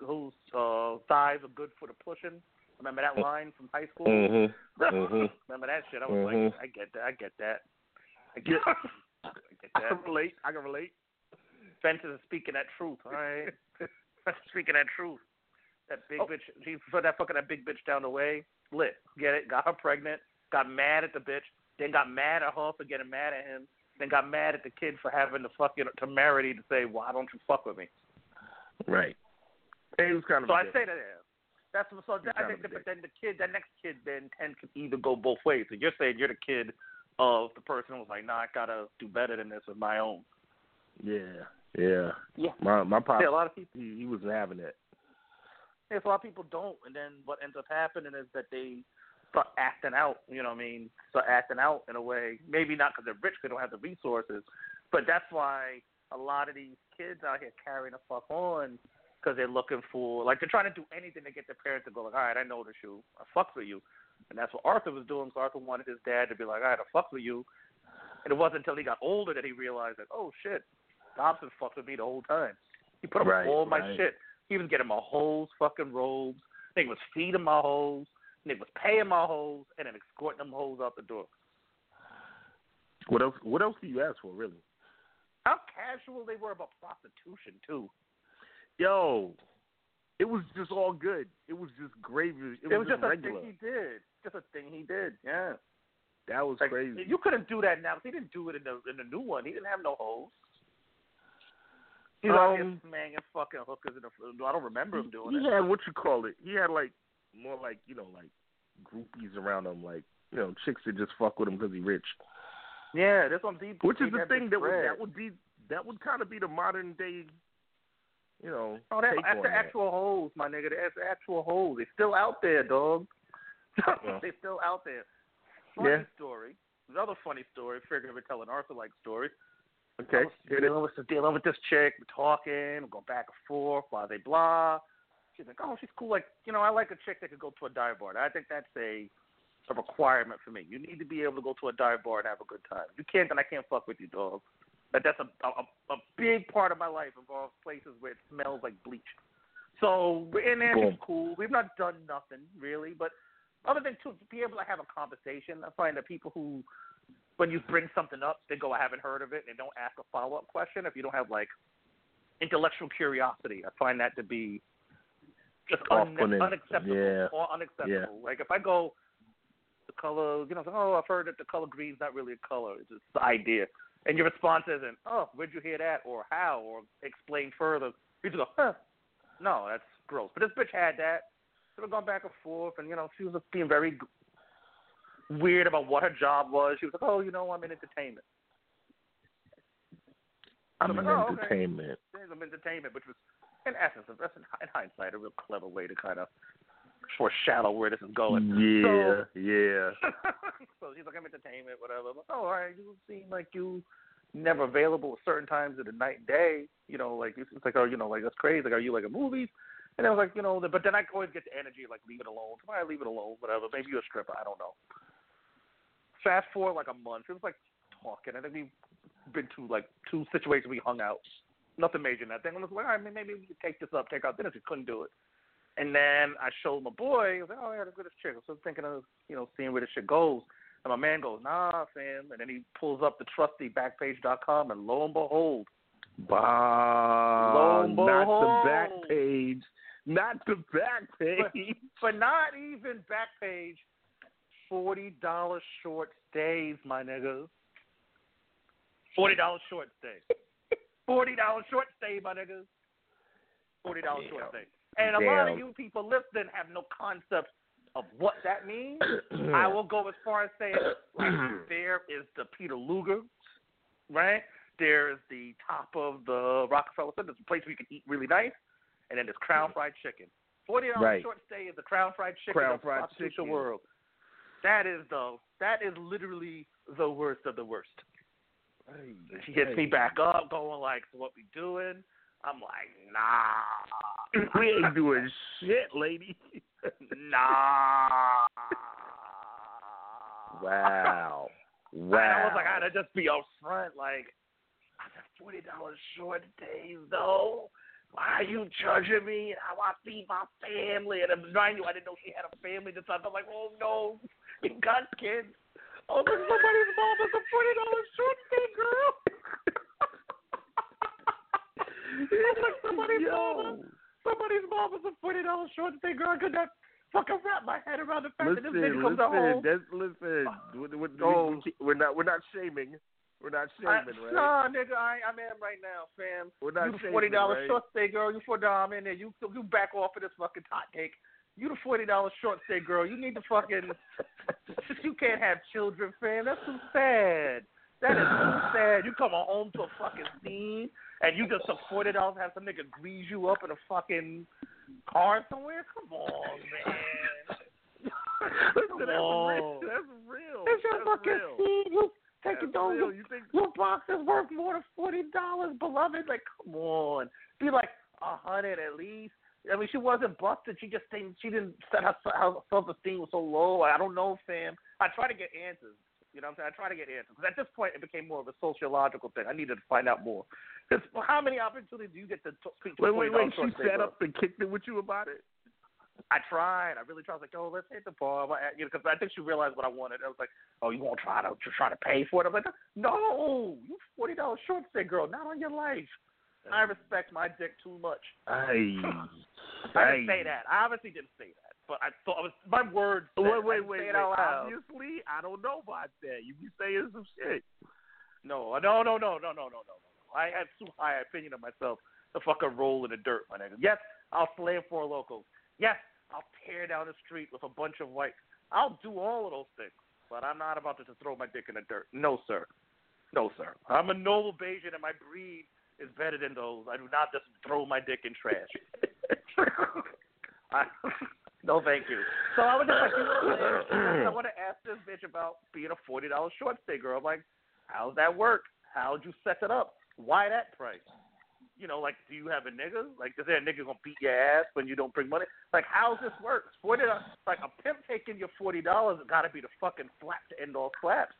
S4: thighs are good for the pushing. Remember that line from high school?
S7: Mm-hmm.
S4: Remember that shit? I was like, I get that. I get that.
S7: I can relate.
S4: Fences is speaking that truth, all right? Speaking that truth. That big bitch, she put that big bitch down the way, lit, get it, got her pregnant, got mad at the bitch, then got mad at her for getting mad at him, then got mad at the kid for having the fucking temerity to say, why don't you fuck with me?
S7: Right. He was kind of.
S4: So I say that. That's so. I think, but then the next kid, then can either go both ways. So you're saying you're the kid of the person who was like, nah, I gotta do better than this with my own.
S7: Yeah. My pop.
S4: Yeah, a lot of people.
S7: He wasn't having it.
S4: Yeah, so a lot of people don't, and then what ends up happening is that they start acting out. You know what I mean? Start acting out in a way. Maybe not because they're rich, they don't have the resources, but that's why a lot of these kids out here carrying the fuck on. Because they're looking for, like, they're trying to do anything to get their parents to go, like, all right, I notice you. I fuck with you. And that's what Arthur was doing. So Arthur wanted his dad to be like, all right, I fuck with you. And it wasn't until he got older that he realized, like, oh, shit, Dobson fucked with me the whole time. He put up with all my shit. He was getting my hoes fucking robes. He was feeding my hoes. He was paying my hoes and then escorting them hoes out the door.
S7: What else do you ask for, really?
S4: How casual they were about prostitution, too.
S7: Yo, it was just all good. It was just gravy. It was just regular.
S4: A thing he did. Just a thing he did. Yeah.
S7: That was
S4: like,
S7: crazy.
S4: You couldn't do that now. He didn't do it in the new one. He didn't have no hoes. He's out here smanging fucking hookers in the. I don't remember him doing it.
S7: He had what you call it. He had like more like like groupies around him, like chicks that just fuck with him because he's rich.
S4: Yeah, this one deep.
S7: Which is the thing that would kind of be the modern day, you know.
S4: Oh, that's
S7: take
S4: the
S7: on
S4: actual hoes, my nigga. That's the actual hoes. They still out there, dog.
S7: Yeah.
S4: They still out there. Funny story. Another funny story. Figure we're telling Arthur-like story.
S7: Okay.
S4: Dealing with this chick. We're talking. We're going back and forth. Blah, blah, blah. She's like, oh, she's cool. Like, you know, I like a chick that could go to a dive bar. I think that's a requirement for me. You need to be able to go to a dive bar and have a good time. If you can't, then I can't fuck with you, dog. That's a big part of my life involves places where it smells like bleach. So we're in there. She's cool. We've not done nothing, really. But other than to be able to have a conversation, I find that people who, when you bring something up, they go, I haven't heard of it, and they don't ask a follow-up question. If you don't have, like, intellectual curiosity, I find that to be just unacceptable or unacceptable.
S7: Yeah.
S4: Like, if I go, the color, you know, oh, I've heard that the color green's not really a color. It's just the idea. And your response isn't, oh, where'd you hear that, or how, or explain further. You just go, huh. No, that's gross. But this bitch had that. So we're going back and forth, and, you know, she was just being very weird about what her job was. She was like, oh, you know, I'm in entertainment.
S7: I'm in entertainment.
S4: Okay. I'm in entertainment, which was, in essence, that's in hindsight, a real clever way to kind of foreshadow where this is going.
S7: Yeah.
S4: So she's like, I'm entertainment, whatever. I'm like, oh, all right, you seem like you never available at certain times of the night and day. You know, like, it's like, oh, you know, like, that's crazy. Like, are you like a movies? And I was like, you know, but then I always get the energy, like, leave it alone. Why leave it alone, whatever. Maybe you're a stripper. I don't know. Fast forward like a month. It was like talking. I think we've been to like 2 situations we hung out. Nothing major in that thing. I was like, all right, maybe we could take this up, take out dinner. We couldn't do it. And then I showed my boy. I was like, oh, yeah, that's good as chick. So I was thinking of, you know, seeing where this shit goes. And my man goes, nah, fam. And then he pulls up the trusty Backpage.com, and lo and behold.
S7: Not the back page. Not the back page.
S4: But not even Backpage. $40 short stays, my niggas. $40 short stay. $40 short stay, my niggas. $40 short stay. And a lot of you people listening have no concept of what that means. I will go as far as saying, like, there is the Peter Luger, right? There's the top of the Rockefeller Center. There's a place where you can eat really nice. And then there's Crown Fried Chicken. $40 short stay is the Crown Fried Chicken of the prostitution world. That is literally the worst of the worst. She gets me back up, going like, so what we doing? I'm like, nah.
S7: We ain't doing shit, lady.
S4: Nah.
S7: Wow.
S4: And I was like, I had to just be up front, like, I said, $40 short days, though. Why are you judging me? How I feed my family? And mind you, I didn't know she had a family this time. I'm like, oh, no, you got kids. Oh, look, somebody's mom is a $40 short day, girl. I'm like, somebody's mom is a $40 short day, girl. I could not fucking wrap my head around the fact that this nigga comes at home.
S7: We're not shaming. We're not shaming, right?
S4: Nah, nigga, I am right now, fam.
S7: We're not
S4: you the
S7: shaming,
S4: $40
S7: right?
S4: short stay girl. You $40 I'm in there. You back off of this fucking hot cake. You the $40 short stay girl. You need to fucking. You can't have children, fam. That's too sad. That is too sad. You come home to a fucking scene and you just took $40 to have some nigga grease you up in a fucking car somewhere. Come on, man.
S7: Listen, that's real.
S4: It's your fucking scene. You taking those.
S7: You think
S4: your box is worth more than $40, beloved? Like, come on. Be like $100 at least. I mean, she wasn't busted. She just think she didn't set her self-esteem was so low. I don't know, fam. I try to get answers. You know what I'm saying? I try to get answers. Because at this point, it became more of a sociological thing. I needed to find out more. Because how many opportunities do you get to speak to
S7: Wait, she set up and kicked it with you about it?
S4: I tried. I really tried. I was like, oh, let's hit the bar. Because I think she realized what I wanted. I was like, oh, you won't try to pay for it? I'm like, no, you $40 short stay girl, not on your life. I respect my dick too much. I didn't say that. I obviously didn't say that. But I thought it was my words.
S7: Wait. Obviously, I don't know about that. You be saying some shit.
S4: No. I have too high opinion of myself to fucking roll in the dirt, my nigga. Yes, I'll slam 4 locals. Yes, I'll tear down the street with a bunch of whites. I'll do all of those things. But I'm not about to just throw my dick in the dirt. No, sir. No, sir. I'm a noble Bayesian, and my breed is better than those. I do not just throw my dick in trash. No, thank you. So I was just like, you know what, I want to ask this bitch about being a $40 short stay girl. I'm like, how's that work? How'd you set it up? Why that price? You know, like, do you have a nigga? Like, is there a nigga gonna beat your ass when you don't bring money? Like, how's this work? $40, like a pimp taking your $40 got to be the fucking slap to end all slaps.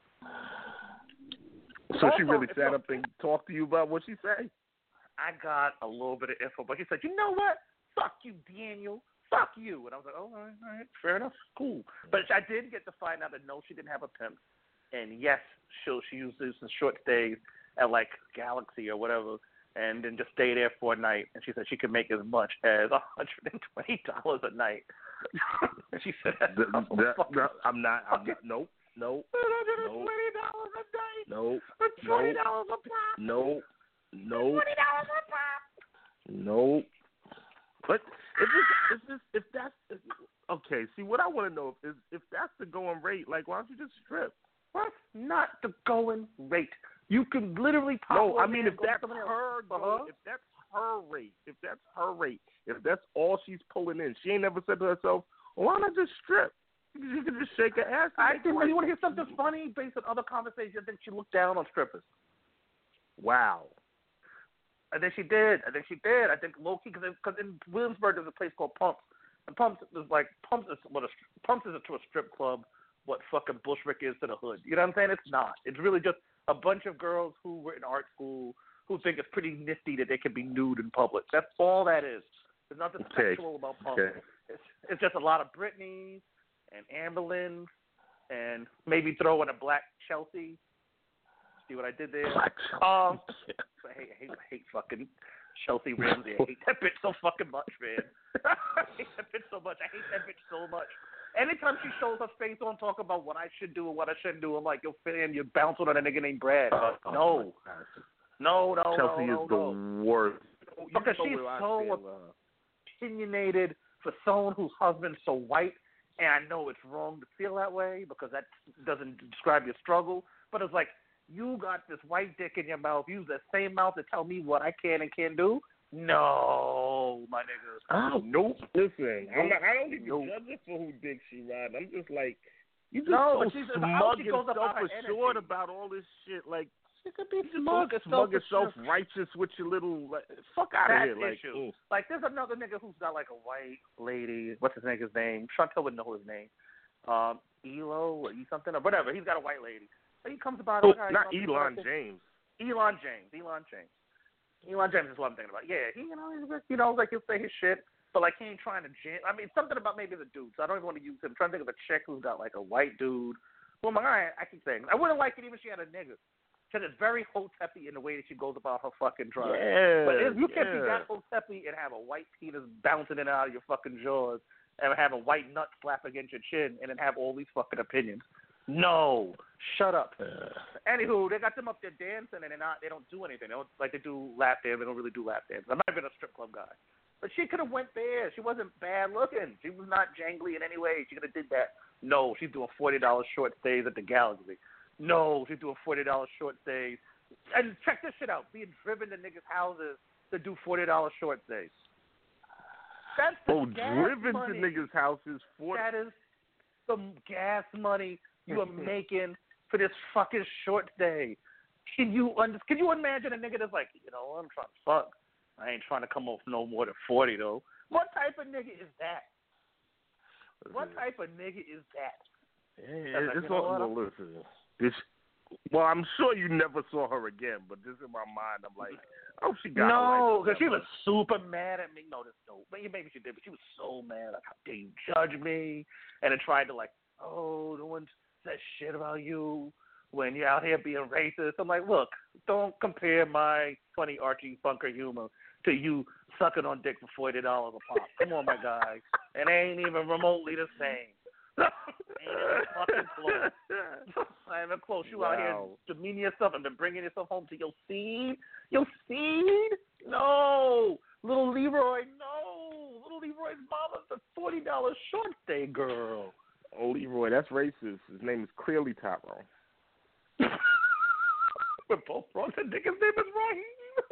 S7: So
S4: Also,
S7: she really sat up and talked to you about what she said?
S4: I got a little bit of info, but he said, you know what? Fuck you, Daniel. Fuck you. And I was like, oh, all right, fair enough, cool. But I did get to find out that no, she didn't have a pimp. And yes, she uses some short stays at like Galaxy or whatever, and then just stay there for a night. And she said she could make as much as $120 a night. And she said,
S7: I'm not. Nope. $120 a night. Nope. $20 a pop. Nope. $20 a pop. Nope. But if that's okay. See, what I want to know is if that's the going rate. Like, why don't you just strip?
S4: That's not the going rate. You can literally pop.
S7: No, I mean if that's her, if that's her rate, if that's all she's pulling in, she ain't never said to herself, well, "Why not just strip? You can just shake her ass."
S4: I think you want to hear something funny based on other conversations. I think she looked down on strippers.
S7: Wow.
S4: I think she did. I think low key because in Williamsburg there's a place called Pumps, and Pumps is to a strip club what fucking Bushwick is to the hood. You know what I'm saying? It's not. It's really just a bunch of girls who were in art school who think it's pretty nifty that they can be nude in public. That's all that is. There's nothing sexual about Pumps.
S7: Okay.
S4: It's just a lot of Britneys and Amberlynn and maybe throw in a black Chelsea. See what I did there? I hate fucking Chelsea Ramsey. I hate that bitch so fucking much, man. I hate that bitch so much. I hate that bitch so much. Anytime she shows her face on talk about what I should do and what I shouldn't do, I'm like, yo, fan, you're bouncing on a nigga named Brad. No.
S7: Chelsea is the worst.
S4: Because she's so opinionated for someone whose husband's so white, and I know it's wrong to feel that way because that doesn't describe your struggle, but it's like, you got this white dick in your mouth. Use that same mouth to tell me what I can and can't do? No, my nigga.
S7: Oh, nope. Listen, I don't even judge her for who dick she ride. I'm just like, you just so smug and self-assured about all this shit. Like,
S4: she could be
S7: smug and self-righteous with your little, like, fuck out of here. Like,
S4: like, there's another nigga who's got, like, a white lady. What's his nigga's name? Chantel wouldn't know his name. Elo or something or whatever. He's got a white lady. He comes about.
S7: Not Elon James.
S4: Elon James is what I'm thinking about. Yeah, he's like he'll say his shit, but like he ain't trying to jam. I mean, something about maybe the dudes. I don't even want to use him. I'm trying to think of a chick who's got like a white dude. Well, I'm like, all right, I keep saying I wouldn't like it even if she had a nigga, because it's very hoteppy in the way that she goes about her fucking drive.
S7: Yeah,
S4: but if you can't be that hoteppy and have a white penis bouncing in and out of your fucking jaws, and have a white nut slap against your chin, and then have all these fucking opinions. No, shut up. Anywho, they got them up there dancing, and they don't do anything. They don't like they do lap dance. They don't really do lap dance. I'm not even a strip club guy, but she could have went there. She wasn't bad looking. She was not jangly in any way. She could have did that. No, she's doing $40 short stays at the Galaxy. No, she's doing $40 short stays. And check this shit out: being driven to niggas' houses to do $40 short stays. That's the
S7: driven
S4: money.
S7: To niggas' houses for
S4: that is the gas money you are making for this fucking short stay. Can you imagine a nigga that's like, I'm trying to fuck. I ain't trying to come off no more than 40 though. What type of nigga is that?
S7: Yeah, it's all listen. Well, I'm sure you never saw her again, but just in my mind, I'm like, oh, she got
S4: no, because she was super mad at me. No, maybe she did, but she was so mad. Like, how dare you judge me? And then tried to no one says shit about you when you're out here being racist. I'm like, look, don't compare my funny Archie Bunker humor to you sucking on dick for $40 a pop. Come on, my guy. It ain't even remotely the same. Ain't even fucking close. I ain't even close. You out here demeaning yourself and then bringing yourself home to your seed? Your seed? No. Little Leroy, no. Little Leroy's mama's a $40 short stay girl.
S7: Oh, Leroy, that's racist. His name is clearly Tyrone.
S4: We're both wrong. The nigga's name is Raheem.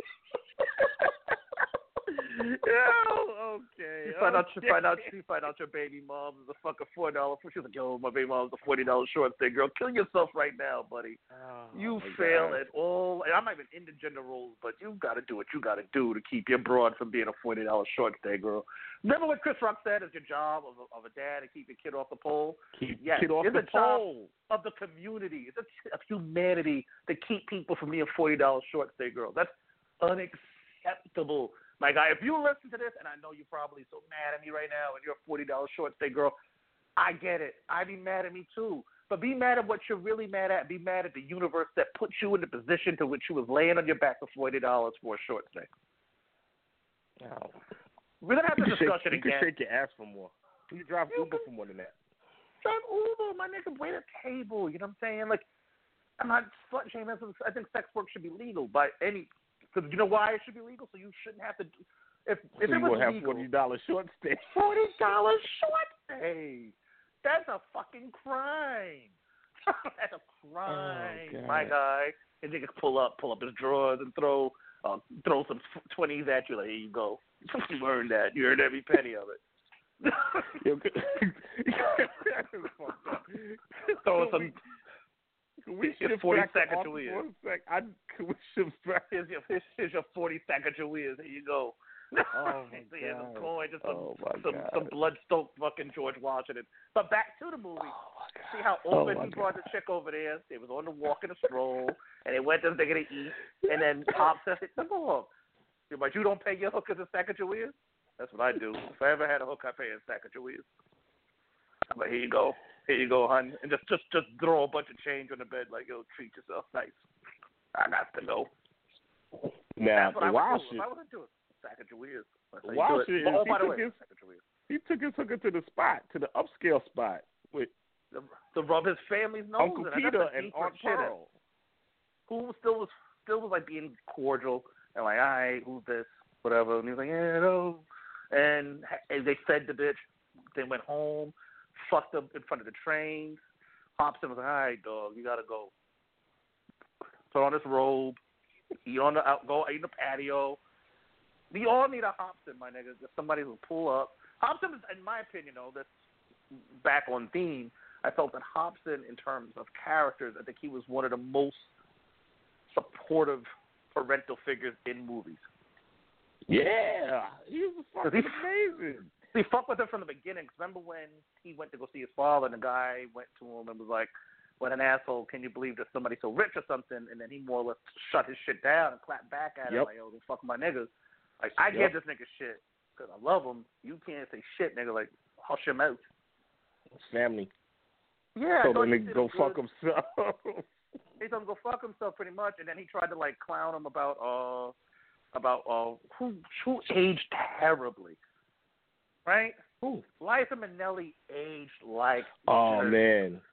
S4: Yo, okay. You find out your baby mom is a fucking $4. She's like, yo, my baby mom's a $40 short stay girl. Kill yourself right now, buddy. You fail at all. And I'm not even into gender roles, but you got to do what you got to do to keep your broad from being a $40 short stay girl. Remember what Chris Rock said is your job of a dad to keep your kid off the pole?
S7: Keep kid off the pole.
S4: Of the community. It's of humanity to keep people from being $40 short stay girls. That's unacceptable. My guy, if you listen to this, and I know you're probably so mad at me right now and you're a $40 short stay girl, I get it. I'd be mad at me too. But be mad at what you're really mad at. Be mad at the universe that put you in the position to which you was laying on your back for $40 for a short stay.
S7: Oh.
S4: We're going to have this discussion again.
S7: You can shake your ass for more. You can drive Uber for more than that.
S4: Drive Uber, my nigga, wait a table. You know what I'm saying? Like, I'm not slut shaming. I think sex work should be legal by any. Because you know why it should be legal? So you shouldn't have to. If
S7: so
S4: it
S7: you
S4: was
S7: have
S4: legal,
S7: $40 short stay.
S4: $40 short stay. That's a fucking crime. That's a crime, my guy. And niggas pull up his drawers and throw some 20s at you. Like, here you go. You earned that. You earned every penny of it. Throw some.
S7: We should
S4: 40 Sacagaweas. Here's your 40 Sacagaweas. Here you go.
S7: Oh my
S4: Here's
S7: God.
S4: some coin, just some blood-soaked fucking George Washington. But back to the movie. See how open he brought the chick over there. They was on the walk and a stroll, and they went to this nigga to eat, and then Pop said, "Come on, but you don't pay your hookers in Sacagaweas." That's what I do. If I ever had a hook, I pay in Sacagaweas. But here you go, hon, and just throw a bunch of change on the bed, like, yo, treat yourself, nice. I got to go.
S7: Now,
S4: that's what I
S7: why
S4: would do.
S7: should
S4: If I wasn't doing Sacagaweas.
S7: why should
S4: Sacagaweas.
S7: He took his hooker to the spot, to the upscale spot with
S4: to rub his family's nose.
S7: Uncle Peter and Aunt Pearl,
S4: who still was like being cordial and like, all right, who's this, whatever. And he was like, yeah, no. And they fed the bitch. They went home, fucked up in front of the train. Hobson was like, all right, dog, you gotta go. Put on this robe. Go in the patio. We all need a Hobson, my nigga. Somebody who pull up. Hobson is, in my opinion, though, that's back on theme. I felt that Hobson, in terms of characters, I think he was one of the most supportive parental figures in movies.
S7: Yeah, he was fucking amazing.
S4: He fucked with him from the beginning. Cause remember when he went to go see his father, and the guy went to him and was like, "What an asshole! Can you believe that somebody so rich or something?" And then he more or less shut his shit down and clapped back at him like, "Yo, don't fuck my niggas." Like, I give this nigga shit because I love him. You can't say shit, nigga. Like, hush your mouth.
S7: It's family.
S4: Yeah,
S7: so the nigga go fuck himself.
S4: He told him to go fuck himself pretty much, and then he tried to like clown him about who aged terribly, right?
S7: Who?
S4: Liza Minnelli aged like.
S7: Oh man,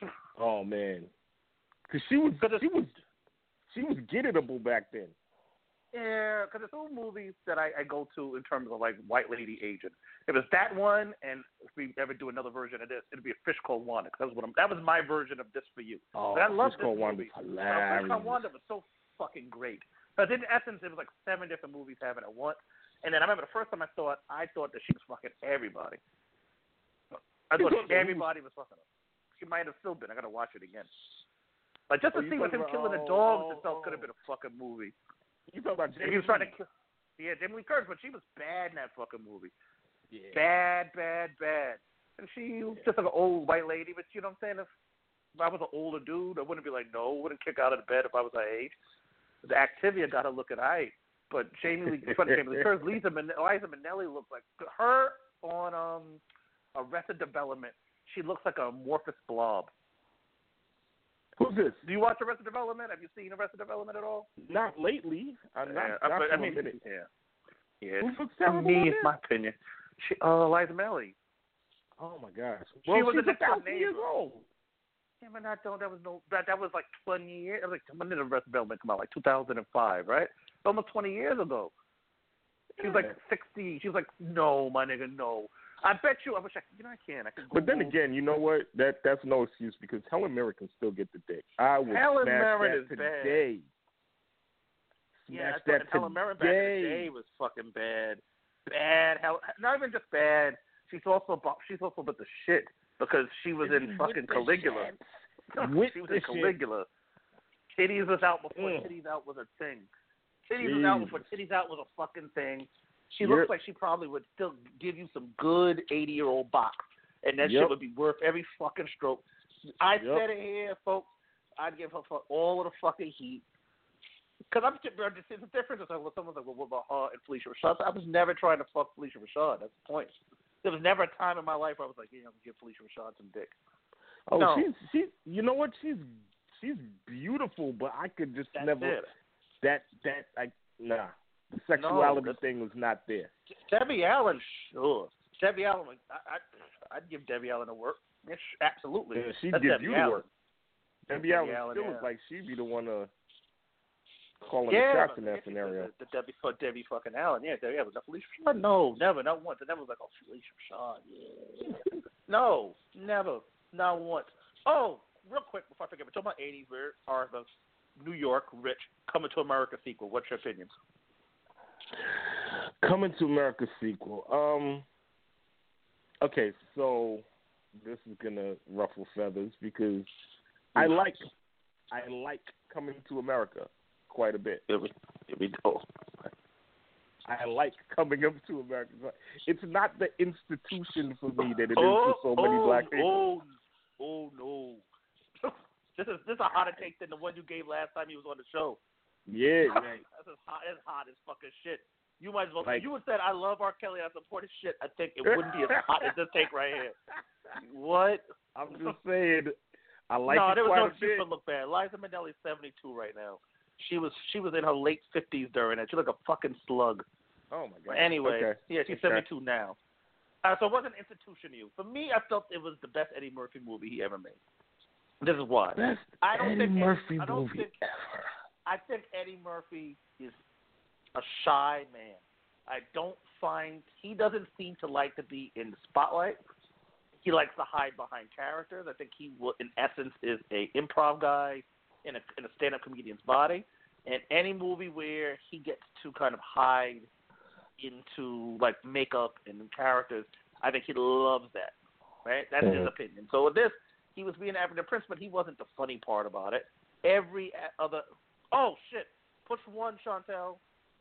S7: because she was gettable back then.
S4: Yeah, because there's all movies that I go to in terms of like white lady aging. It was that one, and if we ever do another version of this, it'd be A Fish Called Wanda. Cause that was my version of This For You.
S7: Oh,
S4: but I love
S7: Fish Called Wanda
S4: movie.
S7: was hilarious.
S4: Fish Called Wanda was so fucking great. But in essence, it was like 7 different movies happening at once. And then I remember the first time I saw it, I thought that she was fucking everybody. I thought everybody was fucking her. She might have still been. I gotta watch it again. Like just to see with him killing the dogs itself could have been a fucking movie.
S7: You talking about Jamie?
S4: He was trying to kill. Yeah, Jamie Lee Curtis, but she was bad in that fucking movie.
S7: Yeah.
S4: Bad. And she was just like an old white lady, but you know what I'm saying? If I was an older dude, I wouldn't be like, no, I wouldn't kick out of the bed if I was her age. The Activia got to look at height. But Jamie Lee Curtis, Liza Minnelli looked like her on Arrested Development. She looks like an amorphous blob.
S7: Who's this?
S4: Do you watch Arrested Development? Have you seen Arrested Development at all?
S7: Not lately.
S4: Yeah.
S7: Who looks terrible?
S4: Me, in my opinion. Liza Minnelli.
S7: Oh my gosh.
S4: Well, she was
S7: she's
S4: a next
S7: 1,000 years old.
S4: Yeah, but that was like 20 years. That was like, when did Arrested Development come out? Like 2005, right? Almost 20 years ago. She was like 60. She was like, no, my nigga, no. I bet you. I wish I can. I could.
S7: But then again, you know what? That's no excuse because Helen Mirren can still get the dick. I would
S4: Helen
S7: smash
S4: Mirren
S7: that
S4: is
S7: today. smash
S4: yeah,
S7: that
S4: Helen Mirren back in the day was fucking bad. Bad. Not even just bad. She's also with the shit because she was in fucking Caligula. She was in Caligula. Titties was out before Titties Out was a thing. Titties was out before Titties Out was a fucking thing. She looks like she probably would still give you some good 80-year-old box, and that shit would be worth every fucking stroke. I said it here, folks. I'd give her all of the fucking heat. Because there's a difference. It's like, well, someone's like, well, what about her and Felicia Rashad? I was never trying to fuck Felicia Rashad. That's the point. There was never a time in my life where I was like, yeah, I'm going to give Felicia Rashad some dick.
S7: Oh,
S4: no.
S7: she's you know what? She's beautiful, but I could just never.
S4: It.
S7: Nah. The sexuality thing was not there.
S4: Debbie Allen, sure. Debbie Allen, I'd give Debbie Allen a work. Yes, absolutely.
S7: Yeah, she'd
S4: That's
S7: give
S4: Debbie
S7: you
S4: Allen.
S7: the work. Debbie Allen still looks like she'd be the one calling the shots in that scenario.
S4: The Debbie fucking Allen. Yeah, Debbie Allen. Felicia Rashad? No, never. Not once. I never was like, oh, Felicia Rashad. Yeah. No, never. Not once. Oh, real quick before I forget, we're talking about 80s. We are the New York Rich Coming to America sequel. What's your opinions?
S7: Coming to America sequel. Okay, so this is gonna ruffle feathers because I like Coming to America quite a bit.
S4: It be dope.
S7: I like Coming Up to America. It's not the institution for me that it is for so many black people.
S4: Oh no. This is a hotter take than the one you gave last time he was on the show.
S7: Yeah,
S4: That's as hot as fucking shit. You might as well. If you would said I love R. Kelly, I support his shit. I think it wouldn't be as hot as this take right here. What?
S7: I'm just saying. I like
S4: no,
S7: it
S4: there was
S7: quite
S4: no
S7: a bit.
S4: super look bad. Liza Minnelli's 72 right now. She was in her late 50s during that. She looked like a fucking slug.
S7: Oh my god.
S4: Anyway,
S7: okay.
S4: yeah, she's 72 now. So it wasn't an institution to you. For me, I felt it was the best Eddie Murphy movie he ever made. This is why.
S7: Best Eddie Murphy movie ever.
S4: I think Eddie Murphy is a shy man. He doesn't seem to like to be in the spotlight. He likes to hide behind characters. I think he, in essence, is a improv guy in a stand-up comedian's body. And any movie where he gets to kind of hide into like makeup and characters, I think he loves that. Right? That's his opinion. So with this, he was being African Prince, but he wasn't the funny part about it. Every other. Oh shit! Push one, Chantel.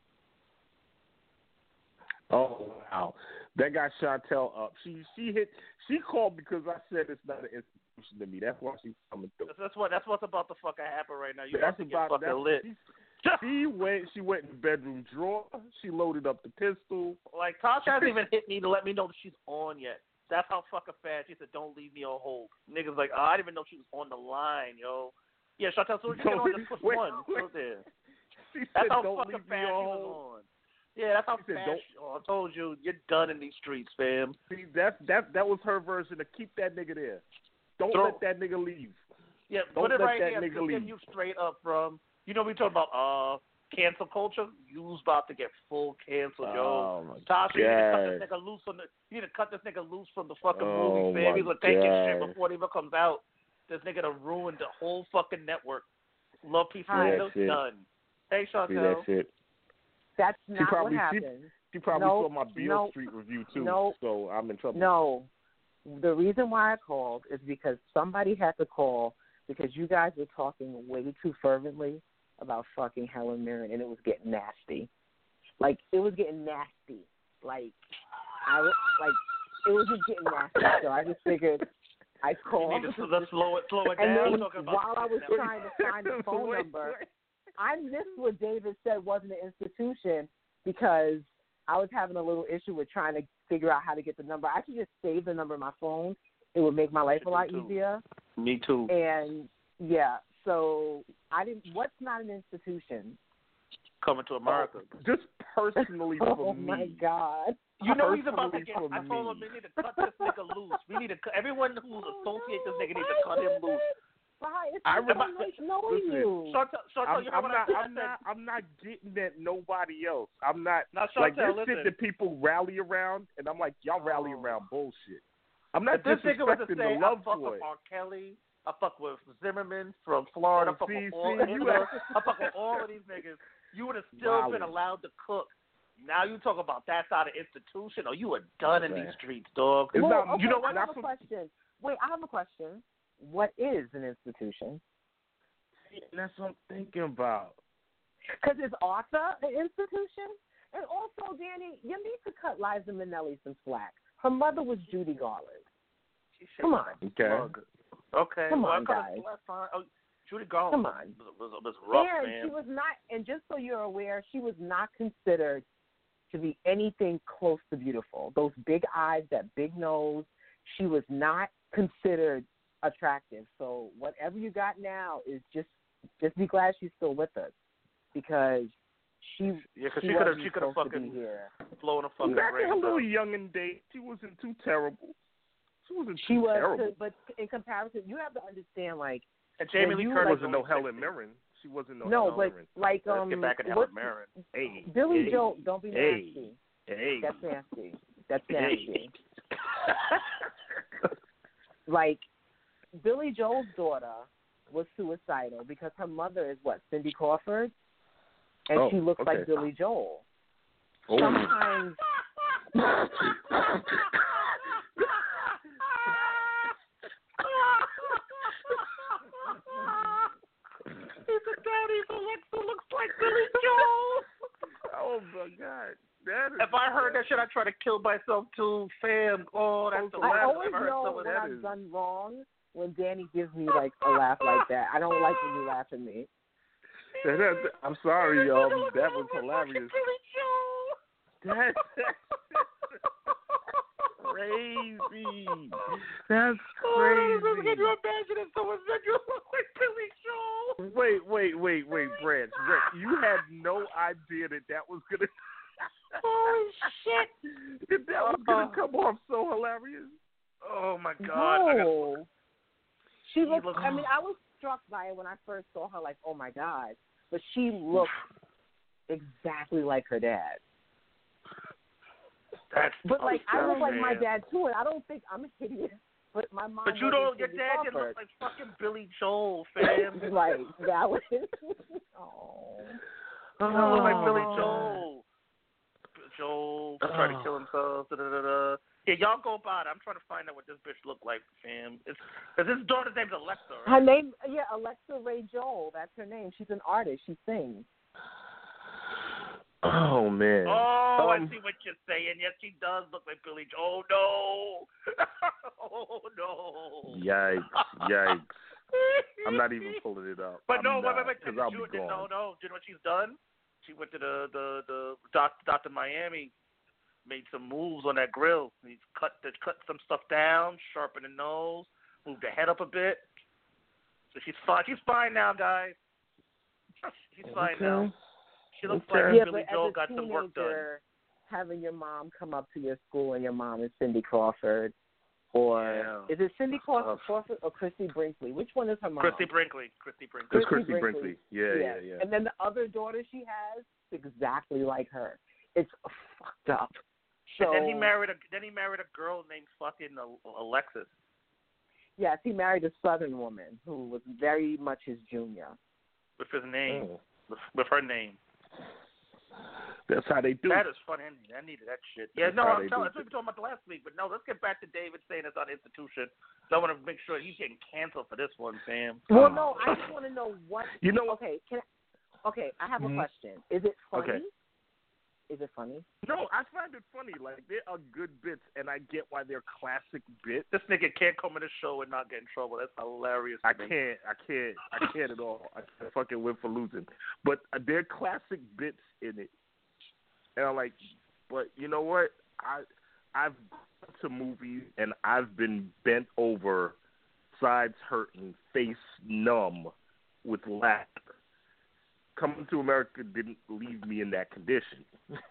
S7: Oh wow, that got Chantel up. She called because I said it's not an institution to me. That's why she's coming through.
S4: That's what's about to fucking happen right now. You
S7: that's
S4: have to
S7: about
S4: get fucking lit.
S7: She went in the bedroom drawer. She loaded up the pistol.
S4: Like Tasha hasn't even hit me to let me know that she's on yet. That's how fucking fast she said, "Don't leave me on hold." Niggas like, I didn't even know she was on the line, yo. Yeah, Chantel, so you get on just push one. So there. That's how fucking fast she was on. Yeah, that's how fast. I told you, you're done in these streets, fam.
S7: See, that was her version of keep that nigga there. Don't let that nigga leave.
S4: Yeah,
S7: don't
S4: put it
S7: let
S4: right
S7: that
S4: here.
S7: nigga leave.
S4: You straight up from. You know we talking about cancel culture. You's about to get full cancel, yo.
S7: Oh my
S4: Tasha, you need to cut this nigga loose from You need to cut this nigga loose from the fucking movie, fam. He's gonna take his shit before it even comes out. This nigga done ruined the whole fucking network. Love, peace, and done. Hey, Chantel.
S7: That's it.
S8: That's not what happened.
S7: She probably saw my Beale Street review too, so I'm in trouble.
S8: No. The reason why I called is because somebody had to call because you guys were talking way too fervently about fucking Helen Mirren, and it was getting nasty. Like, it was getting nasty. It was just getting nasty. So I just figured I'd call.
S4: You need to slow it
S8: and
S4: down.
S8: then while I was trying to find the phone number, I missed what David said wasn't an institution because I was having a little issue with trying to figure out how to get the number. I could just save the number on my phone. It would make my life a lot easier.
S4: Me too.
S8: And, yeah, so what's not an institution?
S4: Coming to America.
S7: Just personally for me.
S8: Oh, my God.
S4: You know he's about to get. I told him we need to cut this nigga loose. We need to. Everyone who associates this nigga needs to cut him loose.
S8: I'm
S7: not getting at nobody else. I'm not.
S4: Now,
S7: like this shit that people rally around, and I'm like, y'all rally around bullshit. I'm not disrespecting the love for it.
S4: R. Kelly. I fuck with Zimmerman from Florida. I fuck with all of these niggas. you would have still been allowed to cook. Now you talk about that's out of institution, or you are done in these streets, dog.
S8: Well, okay, you know what? I have a question. Wait, I have a question. What is an institution?
S7: That's what I'm thinking about.
S8: Because is Arthur an institution? And also, Danny, you need to cut Liza Minnelli some slack. Her mother was Judy Garland. Come on.
S4: Okay.
S8: Come on, guys.
S4: Oh, Judy Garland
S8: Come on.
S4: was rough,
S8: and
S4: man.
S8: she was not, and just so you're aware, she was not considered to be anything close to beautiful. Those big eyes, that big nose, she was not considered attractive. So whatever you got now is just be glad she's still with us, because she could have
S4: fucking flown a fucking
S7: rainbow. A little young and date. She wasn't too terrible. She was terrible.
S8: But in comparison, you have to understand, like,
S4: and Jamie Lee Curtis
S7: wasn't no Helen Mirren. She wasn't no Helen Mirren.
S8: Like,
S4: let's get back at Helen Mirren.
S8: Billy Joel, don't be nasty.
S7: Hey.
S8: That's nasty. That's nasty. Like, Billy Joel's daughter was suicidal because her mother is Cindy Crawford, and she looks like Billy Joel.
S7: Oh.
S8: Sometimes.
S4: Alexa looks like Billy Joel.
S7: Oh my God!
S4: If I heard that shit, I'd try to kill myself too, fam. Oh, that's the last
S8: I always
S4: I've heard
S8: know
S4: someone
S8: when I've done wrong when Danny gives me like a laugh like that. I don't like when you laugh at me.
S7: I'm sorry, y'all. That was hilarious. That's crazy. That's crazy.
S4: Can you imagine if someone said you look like Billy Joel?
S7: Wait, Branch. You had no idea that was gonna.
S4: Holy shit!
S7: That was gonna come off so hilarious.
S4: Oh my God!
S8: No. She looked. I mean, I was struck by it when I first saw her. Like, oh my God! But she looked exactly like her dad. But like, I look like my dad too, and I don't think I'm hideous. But my mom.
S4: But you don't. Your dad didn't look like fucking Billy Joel, fam.
S8: Right. That was. Oh.
S4: You don't look like Billy Joel. Joel tried to kill himself. Yeah, y'all go about it. I'm trying to find out what this bitch looked like, fam. Because his daughter's name's Alexa, right?
S8: Her name, Alexa Ray Joel. That's her name. She's an artist. She sings.
S7: Oh man.
S4: Oh, I see what you're saying. Yes, she does look like Billy Joel. Oh no. Oh no.
S7: Yikes. I'm not even pulling it up.
S4: But no, wait.
S7: Because I'll be gone.
S4: No. Do you know what she's done? She went to the Dr. Miami, made some moves on that grill. He's cut some stuff down, sharpened the nose, moved the head up a bit. So she's fine. She's fine now, guys. She's fine now. She looks like Billy Joel got some work done.
S8: Having your mom come up to your school and your mom is Cindy Crawford, or is it Cindy Crawford or Christy Brinkley? Which one is her mom?
S4: Christy Brinkley.
S7: It's Christy Brinkley. Yeah.
S8: And then the other daughter she has is exactly like her. It's fucked up. So,
S4: and then he married a girl named fucking Alexis.
S8: Yes, he married a Southern woman who was very much his junior.
S4: With his name. With her name.
S7: That's how they do.
S4: That is funny. I needed that shit. Yeah, that's what we were talking about last week. But no, let's get back to David saying it's on institution. So I want to make sure he's getting canceled for this one, Sam.
S8: Well, no, I just want to know what.
S7: You know.
S8: Okay, I have a question. Is it funny?
S7: Okay.
S8: Is it funny?
S7: No, I find it funny. Like, there are good bits, and I get why they're classic bits.
S4: This nigga can't come in the show and not get in trouble. That's hilarious.
S7: I can't at all. I can't fucking win for losing. But there are classic bits in it. And I'm like, but you know what? I've gone to movies, and I've been bent over, sides hurting, face numb with laughter. Coming to America didn't leave me in that condition.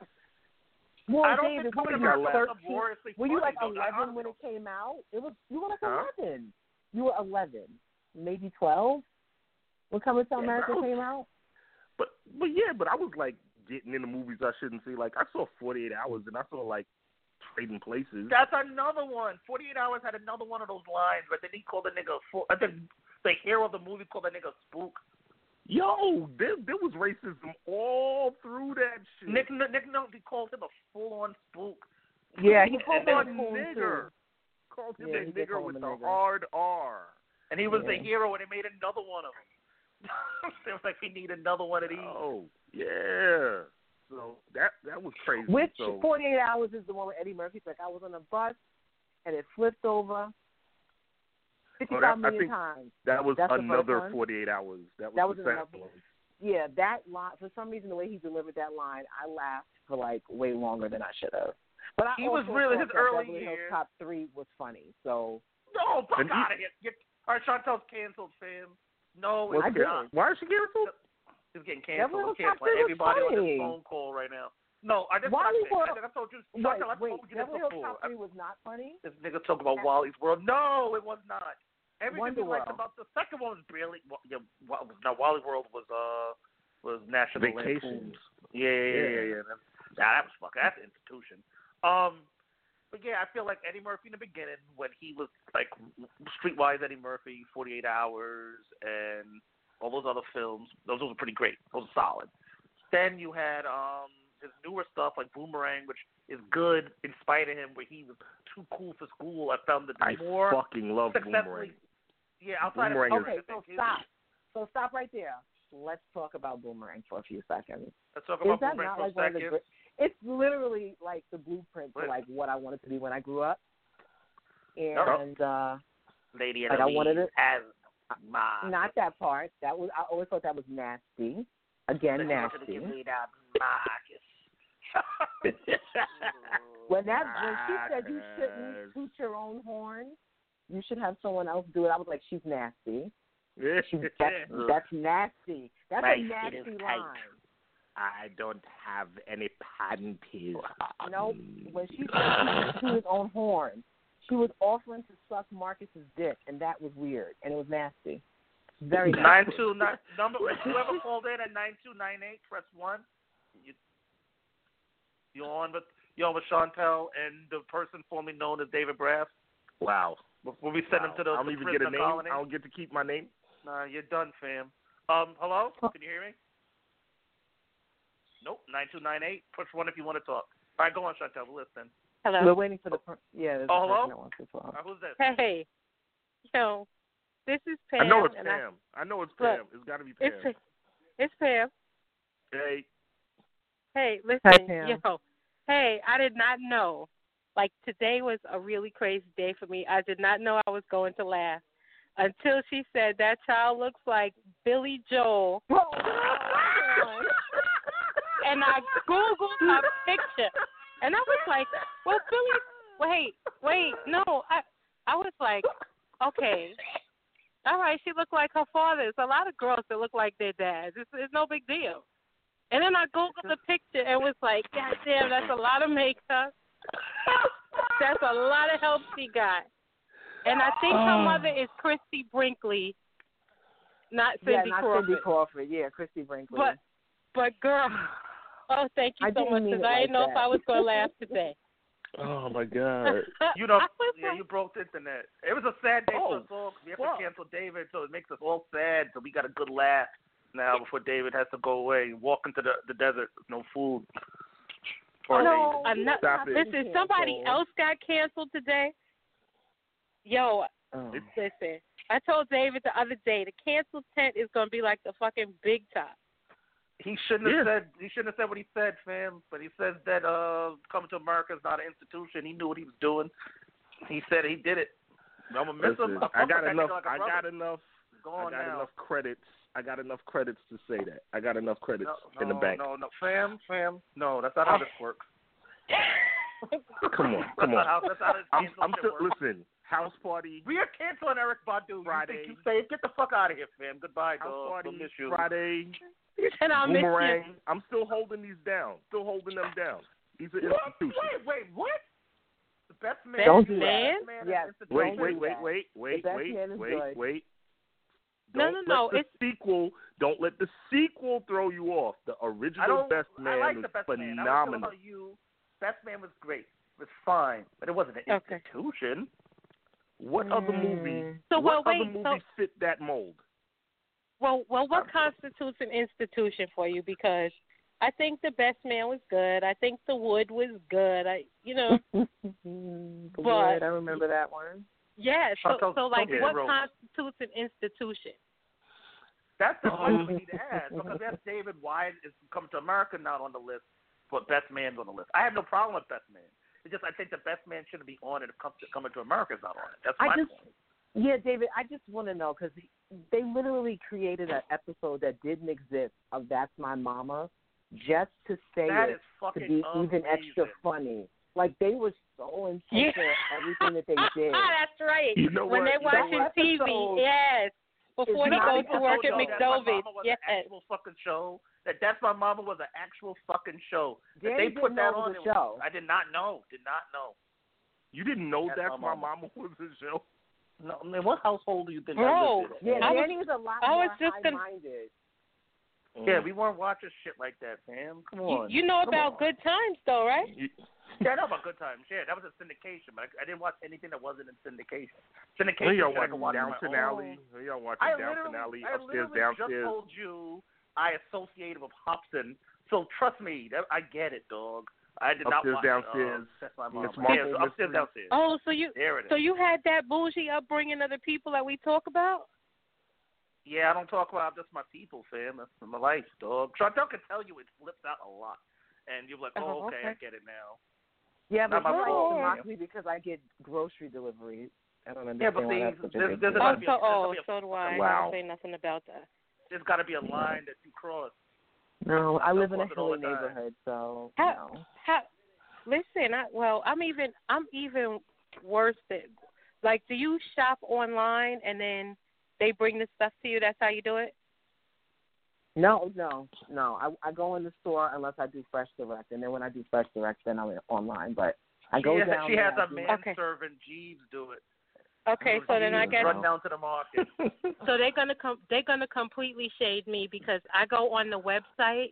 S8: Well,
S4: I don't
S8: David,
S4: think Coming to America was laboriously
S8: were you like
S4: funny,
S8: 11 when it came out? You were like 11. You were 11, maybe 12 when Coming to America came out.
S7: But I was like getting into movies I shouldn't see. Like, I saw 48 Hours, and I saw like Trading Places.
S4: That's another one. 48 Hours had another one of those lines, but then he called the nigga. I think the hero of the movie called the nigga Spook.
S7: Yo, there was racism all through that shit.
S4: Nick Nolte called him a full-on spook.
S8: Yeah, he
S7: called
S8: called
S7: him
S8: him
S7: a nigger. Called him a nigger with the hard R.
S4: And he was the hero, and they made another one of them. It was like, we need another one of these.
S7: Oh, yeah. So that was crazy.
S8: Which
S7: so,
S8: 48 Hours is the one with Eddie Murphy's like, I was on a bus and it flipped over 55 million times.
S7: That's another
S8: 48
S7: 48 Hours. That was the second one.
S8: Yeah, that line, for some reason, the way he delivered that line, I laughed for like way longer than I should have. But
S4: he was really, his early
S8: Beverly
S4: years.
S8: Hills Cop 3 was funny, so.
S4: No, fuck out of here. All right, Chantel's canceled, fam. No,
S8: I
S4: it's not.
S7: Why is she canceled?
S4: He's getting canceled.
S8: Beverly
S4: We
S8: Hills
S4: can't
S8: Cop
S4: play
S8: 3 was
S4: everybody on
S8: funny.
S4: this phone call right now. No, I just
S8: Wally World.
S4: I told you, Chantel, I told you this
S8: Beverly Hills
S4: before.
S8: Cop 3 was not funny.
S4: This nigga talk about Wally's World. No, it was not. Everything
S8: Wonder
S4: we liked
S8: World.
S4: about the second one was really. No, Wally's World was National
S7: Vacation.
S4: Lampoon's. Yeah. That was fucking. That's an institution. But yeah, I feel like Eddie Murphy in the beginning, when he was like Streetwise Eddie Murphy, 48 Hours, and all those other films, those were pretty great. Those were solid. Then you had his newer stuff like Boomerang, which is good in spite of him, where he was too cool for school. I found that
S7: I
S4: more
S7: fucking love Boomerang.
S4: Yeah, outside
S7: Boomerang
S4: of
S8: Okay, so stop. So stop right there. Let's talk about Boomerang for a few seconds.
S4: Let's talk about
S8: Is that
S4: Boomerang
S8: not
S4: for
S8: like
S4: a second.
S8: it's literally like the blueprint for like what I wanted to be when I grew up. And
S4: Lady
S8: like I wanted it.
S4: as my
S8: Not that part. That was I always thought that was nasty. Again, nasty. When she said you shouldn't toot your own horn, you should have someone else do it. I was like, she's nasty. That's nasty. That's a nasty line.
S7: I don't have any panties.
S8: No, when she said to his own horn, she was offering to suck Marcus's dick, and that was weird, and it was nasty. Very nasty.
S4: 929 number. Whoever called in at 9298, press 1. You're on with Chantel and the person formerly known as David Braff.
S7: Wow.
S4: Before we send him to the
S7: I don't even get a name.
S4: colony.
S7: I don't get to keep my name.
S4: Nah, you're done, fam. Hello? Can you hear me? Nope. 9298. Push 1 if you want to talk. All right, go on, Chantel. We're listening.
S9: Hello.
S8: We're waiting for the there's
S4: hello?
S8: person that wants to talk.
S4: Who's this?
S9: Hey. Yo, this is Pam.
S7: I know it's Pam. I know it's Pam. It's got to be Pam.
S9: It's Pam.
S7: Hey.
S9: Hey, listen.
S8: Hi, Pam.
S9: Yo. Hey, I did not know. Like, today was a really crazy day for me. I did not know I was going to laugh until she said that child looks like Billy Joel. And I Googled her picture. And I was like, well, Billy, wait, no. I was like, okay. All right, she looked like her father. There's a lot of girls that look like their dads. It's no big deal. And then I Googled the picture and was like, God damn, that's a lot of makeup. That's a lot of help she got. And I think her mother is Christy Brinkley, not Cindy Crawford.
S8: Cindy Crawford. Yeah, Christy Brinkley.
S9: But girl, thank you so much, because I didn't know if I was going to laugh today.
S7: Oh, my God.
S4: You broke the internet. It was a sad day for us all. We have to cancel David, so it makes us all sad. So we got a good laugh now before David has to go away and walk into the desert with no food.
S9: No,
S7: Stop it.
S9: Listen, somebody else got canceled today. Yo, listen, I told David the other day, the canceled tent is going to be like the fucking Big Top.
S4: He shouldn't have said what he said, fam. But he says that Coming to America is not an institution. He knew what he was doing. He said he did it. I'm gonna miss him.
S7: I got enough credits. I got enough credits to say that. I got enough credits in the bank.
S4: No, fam. No, that's not how this works.
S7: Come on.
S4: That's how this
S7: I'm still
S4: works.
S7: listen. House party.
S4: We are canceling Eric Badu.
S7: Friday.
S4: You say get the fuck out of here, fam. Goodbye,
S7: House
S4: dog.
S7: party.
S4: We'll miss you.
S7: Friday.
S9: And I'll miss
S7: Boomerang.
S9: you.
S7: I'm still holding these down. These are institutions.
S4: Wait, what? The best man.
S8: Don't do
S9: man?
S8: that. Yes.
S7: Wait.
S9: No.
S7: It's sequel. Don't let the sequel throw you off. The original Best Man
S4: I like
S7: was
S4: the Best Man.
S7: phenomenal.
S4: Best Man was great. It was fine, but it wasn't an institution.
S7: What other movie?
S9: So
S7: what
S9: wait,
S7: other movie fit that mold?
S9: Well, what constitutes an institution for you? Because I think The Best Man was good. I think The Wood was good.
S8: The Wood, I remember that one.
S9: Yeah. So like,
S4: yeah,
S9: what
S4: Rose.
S9: constitutes an institution?
S4: That's the question we need to ask, because that's David Wyatt is Coming to America not on the list, but Best Man's on the list. I have no problem with Best Man. It's just I think the Best Man shouldn't be on it if Coming to America is not on it. That's my point.
S8: Yeah, David, I just want to know, because they literally created an episode that didn't exist of That's My Mama just to say
S4: That
S8: it
S4: is fucking
S8: to be even extra
S4: amazing.
S8: funny. Like, they were so intense at everything that they did.
S9: That's right.
S7: You know
S9: when
S7: what?
S9: they're watching TV, yes. Before he goes to work at McDovie's. Yes.
S4: An actual fucking show. That's My Mama was an actual fucking show.
S8: Danny
S4: They put that on.
S8: the show.
S4: I did not know.
S7: You didn't know
S4: That's
S7: That's
S4: My
S7: My Mama was a show?
S4: No, I mean, what household do you think
S9: Bro,
S4: I lived in?
S8: Yeah, Danny was a lot more high-minded.
S4: Yeah, we weren't watching shit like that, fam. Come on.
S9: You know about Good Times, though, right?
S4: Yeah, I know about Good Times. Yeah, that was a syndication, but I didn't watch anything that wasn't in syndication.
S7: Who
S4: Syndication,
S7: y'all
S4: I can watch
S7: watching
S4: on my own.
S7: Downton Alley? Who y'all watching Downton Alley? Upstairs, downstairs.
S4: Just told you I associated with Hobson, so trust me, I get it, dog. I did not watch
S7: downstairs.
S4: That's My Mama.
S7: Miss Marple,
S4: Yeah, so upstairs, downstairs.
S9: Oh, so you
S4: There it is.
S9: so you had that bougie upbringing of the people that we talk about?
S4: Yeah, I don't talk about just my people, fam. That's my life, dog. Chantel can tell you it flips out a lot, and you're like, oh, okay, I get it now.
S8: Yeah, but
S4: Not my
S8: you like
S4: fault.
S8: to mock me because I get grocery deliveries. I don't understand.
S4: Yeah, but
S8: why
S4: see,
S8: that's such a big
S4: there's
S8: deal.
S9: So do I.
S7: Wow.
S9: I don't say nothing about that.
S4: There's got to be a line that you cross.
S8: No, I live in a
S4: cross it all
S8: hilly
S4: the time.
S8: neighborhood, so
S9: Listen, I'm even worse than, like, do you shop online and then they bring the stuff to you? That's how you do it?
S8: No. I go in the store unless I do Fresh Direct, and then when I do Fresh Direct, then I'm online. But I go down.
S4: She
S8: there,
S4: has a manservant, Jeeves, do it.
S9: Okay, so then I guess
S4: run down to the market.
S9: so they're gonna completely shade me because I go on the website.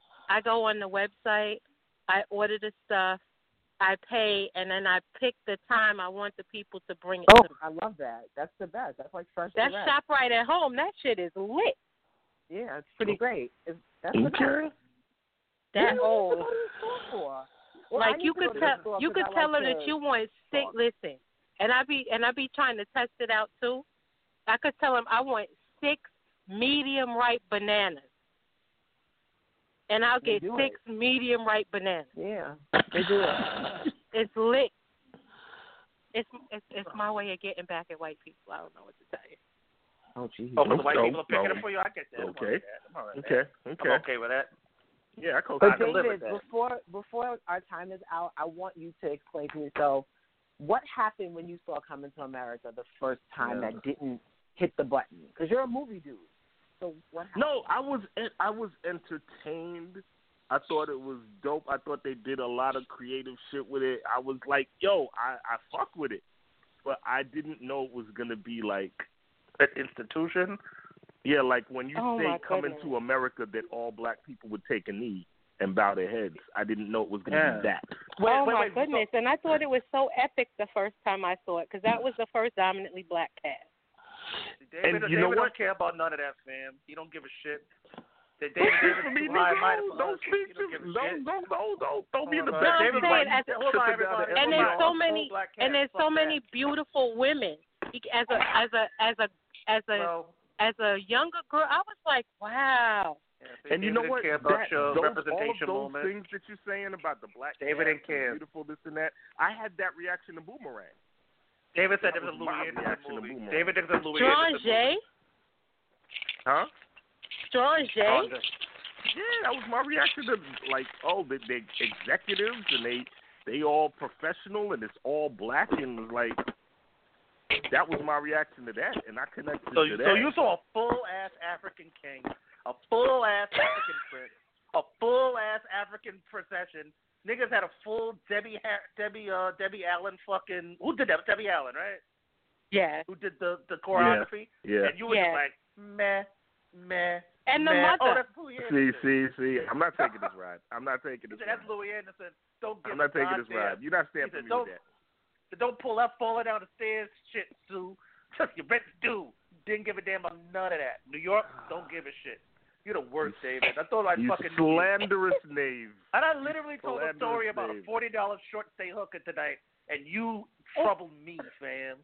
S9: I order the stuff, I pay, and then I pick the time I want the people to bring it to me.
S8: I love that. That's the best. That's like Fresh
S9: That
S8: Direct.
S9: shop right at home, that shit is lit.
S8: Yeah, it's pretty great. That's the best.
S9: That whole,
S8: Well,
S9: like
S8: I
S9: you
S8: need to go
S9: could
S8: to
S9: tell,
S8: the store
S9: you
S8: 'cause
S9: could
S8: I
S9: tell
S8: like
S9: her that
S8: to
S9: you want stick.
S8: talk.
S9: Listen, and I be trying to test it out too. I could tell them I want 6 medium ripe bananas, and I'll get 6 medium ripe bananas.
S8: Yeah, they do it.
S9: It's lit. It's my way of getting back at white people. I don't know what to tell you.
S8: Oh, geez.
S4: Oh, but the white people are picking it for you? I get that.
S7: Okay.
S4: I'm all right with
S7: Okay.
S4: that. I'm okay with that.
S7: Yeah, I can
S8: But
S4: live with
S8: David,
S4: that.
S8: before our time is out, I want you to explain to me. So, what happened when you saw Coming to America the first time that didn't hit the button? Because you're a movie dude. So what happened?
S7: No, I was entertained. I thought it was dope. I thought they did a lot of creative shit with it. I was like, yo, I fuck with it. But I didn't know it was going to be like
S4: an institution.
S7: Yeah, like when you
S9: Oh,
S7: say
S9: my
S7: Coming
S9: goodness.
S7: to America that all black people would take a knee and bow their heads. I didn't know it was going to be that.
S9: Oh, my goodness. And I thought it was so epic the first time I saw it because that was the first dominantly black cast.
S4: David,
S7: And you know
S4: David
S7: what?
S4: don't care about none of that, fam. He don't give a shit.
S7: Don't
S4: David
S7: speak
S4: is
S7: for me,
S4: too high-minded
S7: nigga.
S4: for
S7: Don't
S4: us.
S7: speak
S4: He
S7: to
S4: don't
S7: me.
S4: give a shit.
S7: Don't be the
S4: No,
S7: best.
S4: David
S9: saying,
S4: White,
S9: as-
S4: hold on, everybody.
S9: And
S4: Hold
S9: there's
S4: on.
S9: so many,
S4: Black
S9: and there's
S4: cast.
S9: so
S4: Fuck
S9: many
S4: that.
S9: beautiful women. As a younger girl, I was like, wow.
S4: Yeah,
S7: And you know
S4: David
S7: what?
S4: didn't care about your
S7: all of
S4: representation
S7: those
S4: moment.
S7: things that you're saying about the black
S4: David
S7: cast
S4: didn't care.
S7: and beautiful this and that, I had that reaction to Boomerang.
S4: David said
S7: That
S4: there was a
S7: was my
S4: Louis in the
S7: reaction to
S4: movie.
S7: Boomerang.
S4: David thinks there's a Louis
S9: Strange,
S4: in
S7: Huh?
S9: Strange,
S4: the
S7: Yeah, that was my reaction to, like, the executives and they all professional and it's all black and like that was my reaction to that and I connected
S4: So
S7: to that.
S4: so you saw a full-ass African king, a full-ass African prince, a full-ass African procession. Niggas had a full Debbie Allen fucking... Who did that? Debbie Allen, right?
S9: Yeah.
S4: Who did the choreography?
S7: Yeah.
S4: And you were just like, meh.
S9: And the
S4: meh. Oh,
S9: mother.
S4: that's Louis Anderson.
S7: See. I'm not taking this ride. I'm not taking this
S4: He said,
S7: ride.
S4: that's Louis Anderson. Don't get
S7: I'm not taking this
S4: goddamn-
S7: ride. You're not
S4: He
S7: stamping
S4: said,
S7: me with that.
S4: Don't pull up, falling down the stairs, shit, Sue. You better do. Didn't give a damn about none of that. New York, don't give a shit. You're the worst, David. I thought I'd
S7: You
S4: fucking
S7: slanderous knave.
S4: And I literally told a story about
S7: Slanderous
S4: a $40 short stay hooker tonight, and you troubled me, fam.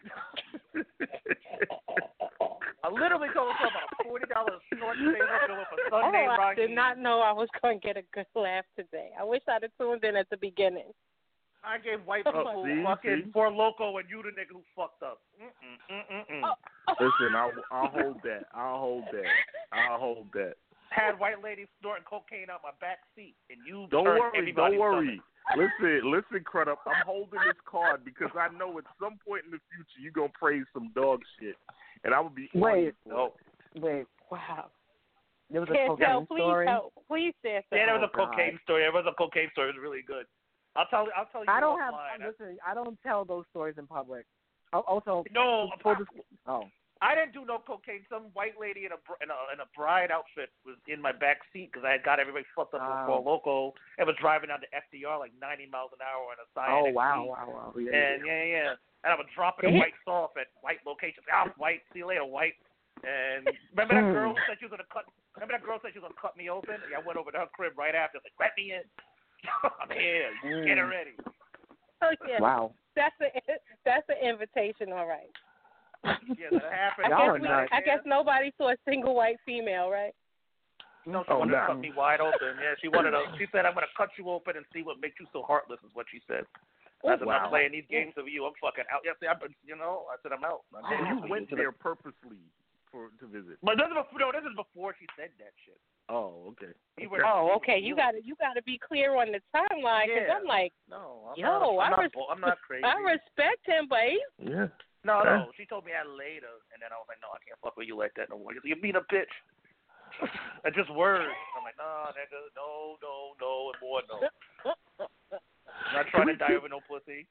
S4: I literally told her about a $40 short stay hooker with a son named
S9: I
S4: Raheem.
S9: did not know I was going to get a good laugh today. I wish I'd have tuned in at the beginning.
S4: I gave white people fucking Four Loko, and you the nigga who fucked up.
S7: Listen, I'll hold that. I'll hold that.
S4: Had white ladies snorting cocaine out my back seat, and you
S7: Don't
S4: turned
S7: worry.
S4: everybody's
S7: Listen, Crudup. I'm holding this card because I know at some point in the future you're gonna praise some dog shit, and I will be.
S8: Wait.
S7: Wait.
S9: Wow.
S8: There was a
S9: Can't
S8: cocaine
S9: tell.
S8: story.
S9: Please say something.
S4: Yeah, there was a cocaine story. It was really good. I'll tell you.
S8: I don't have.
S4: offline.
S8: Listen, I don't tell those stories in public. Also,
S4: No,
S8: oh.
S4: I didn't do no cocaine. Some white lady in a bride outfit was in my back seat because I had got everybody fucked up with Four Loko and was driving down the FDR like 90 miles an hour in a Scion.
S8: Oh wow.
S4: Yeah. And I was dropping the whites off at white locations. White. See you later, white. And remember that girl who said she was gonna cut? Remember that girl said she was gonna cut me open? Yeah, I went over to her crib right after. Like, let me in. I'm here. Get her ready.
S9: Oh yeah.
S8: Wow.
S9: That's an invitation, all right.
S4: Yeah, that happened.
S9: I guess nobody saw a single white female, right?
S4: No, she wanted to cut me wide open. Yeah, she said, I'm going to cut you open and see what makes you so heartless, is what she said. I said, I'm playing these games with you. I'm fucking out. Yes, I said, I'm out.
S7: You went there purposely to visit.
S4: But this is before she said that shit.
S7: Oh, okay.
S9: Okay. You got to be clear on the timeline because I'm like,
S4: I'm not crazy.
S9: I respect him, but
S7: yeah.
S4: No. She told me that later, and then I was like, no, I can't fuck with you like that no more. You're being a bitch. And just words. I'm like, nah, nigga, no, and more no. I'm not trying to die over no pussy.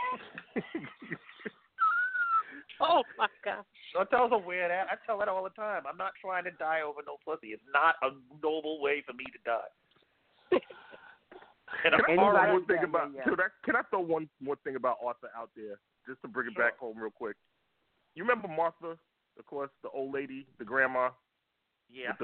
S9: Oh my God.
S4: Don't tell her wear that. I tell that all the time. I'm not trying to die over no pussy. It's not a noble way for me to die.
S7: Can I throw one more thing about Arthur out there, just to bring it back home real quick? You remember Martha, of course, the old lady, the grandma?
S4: Yeah.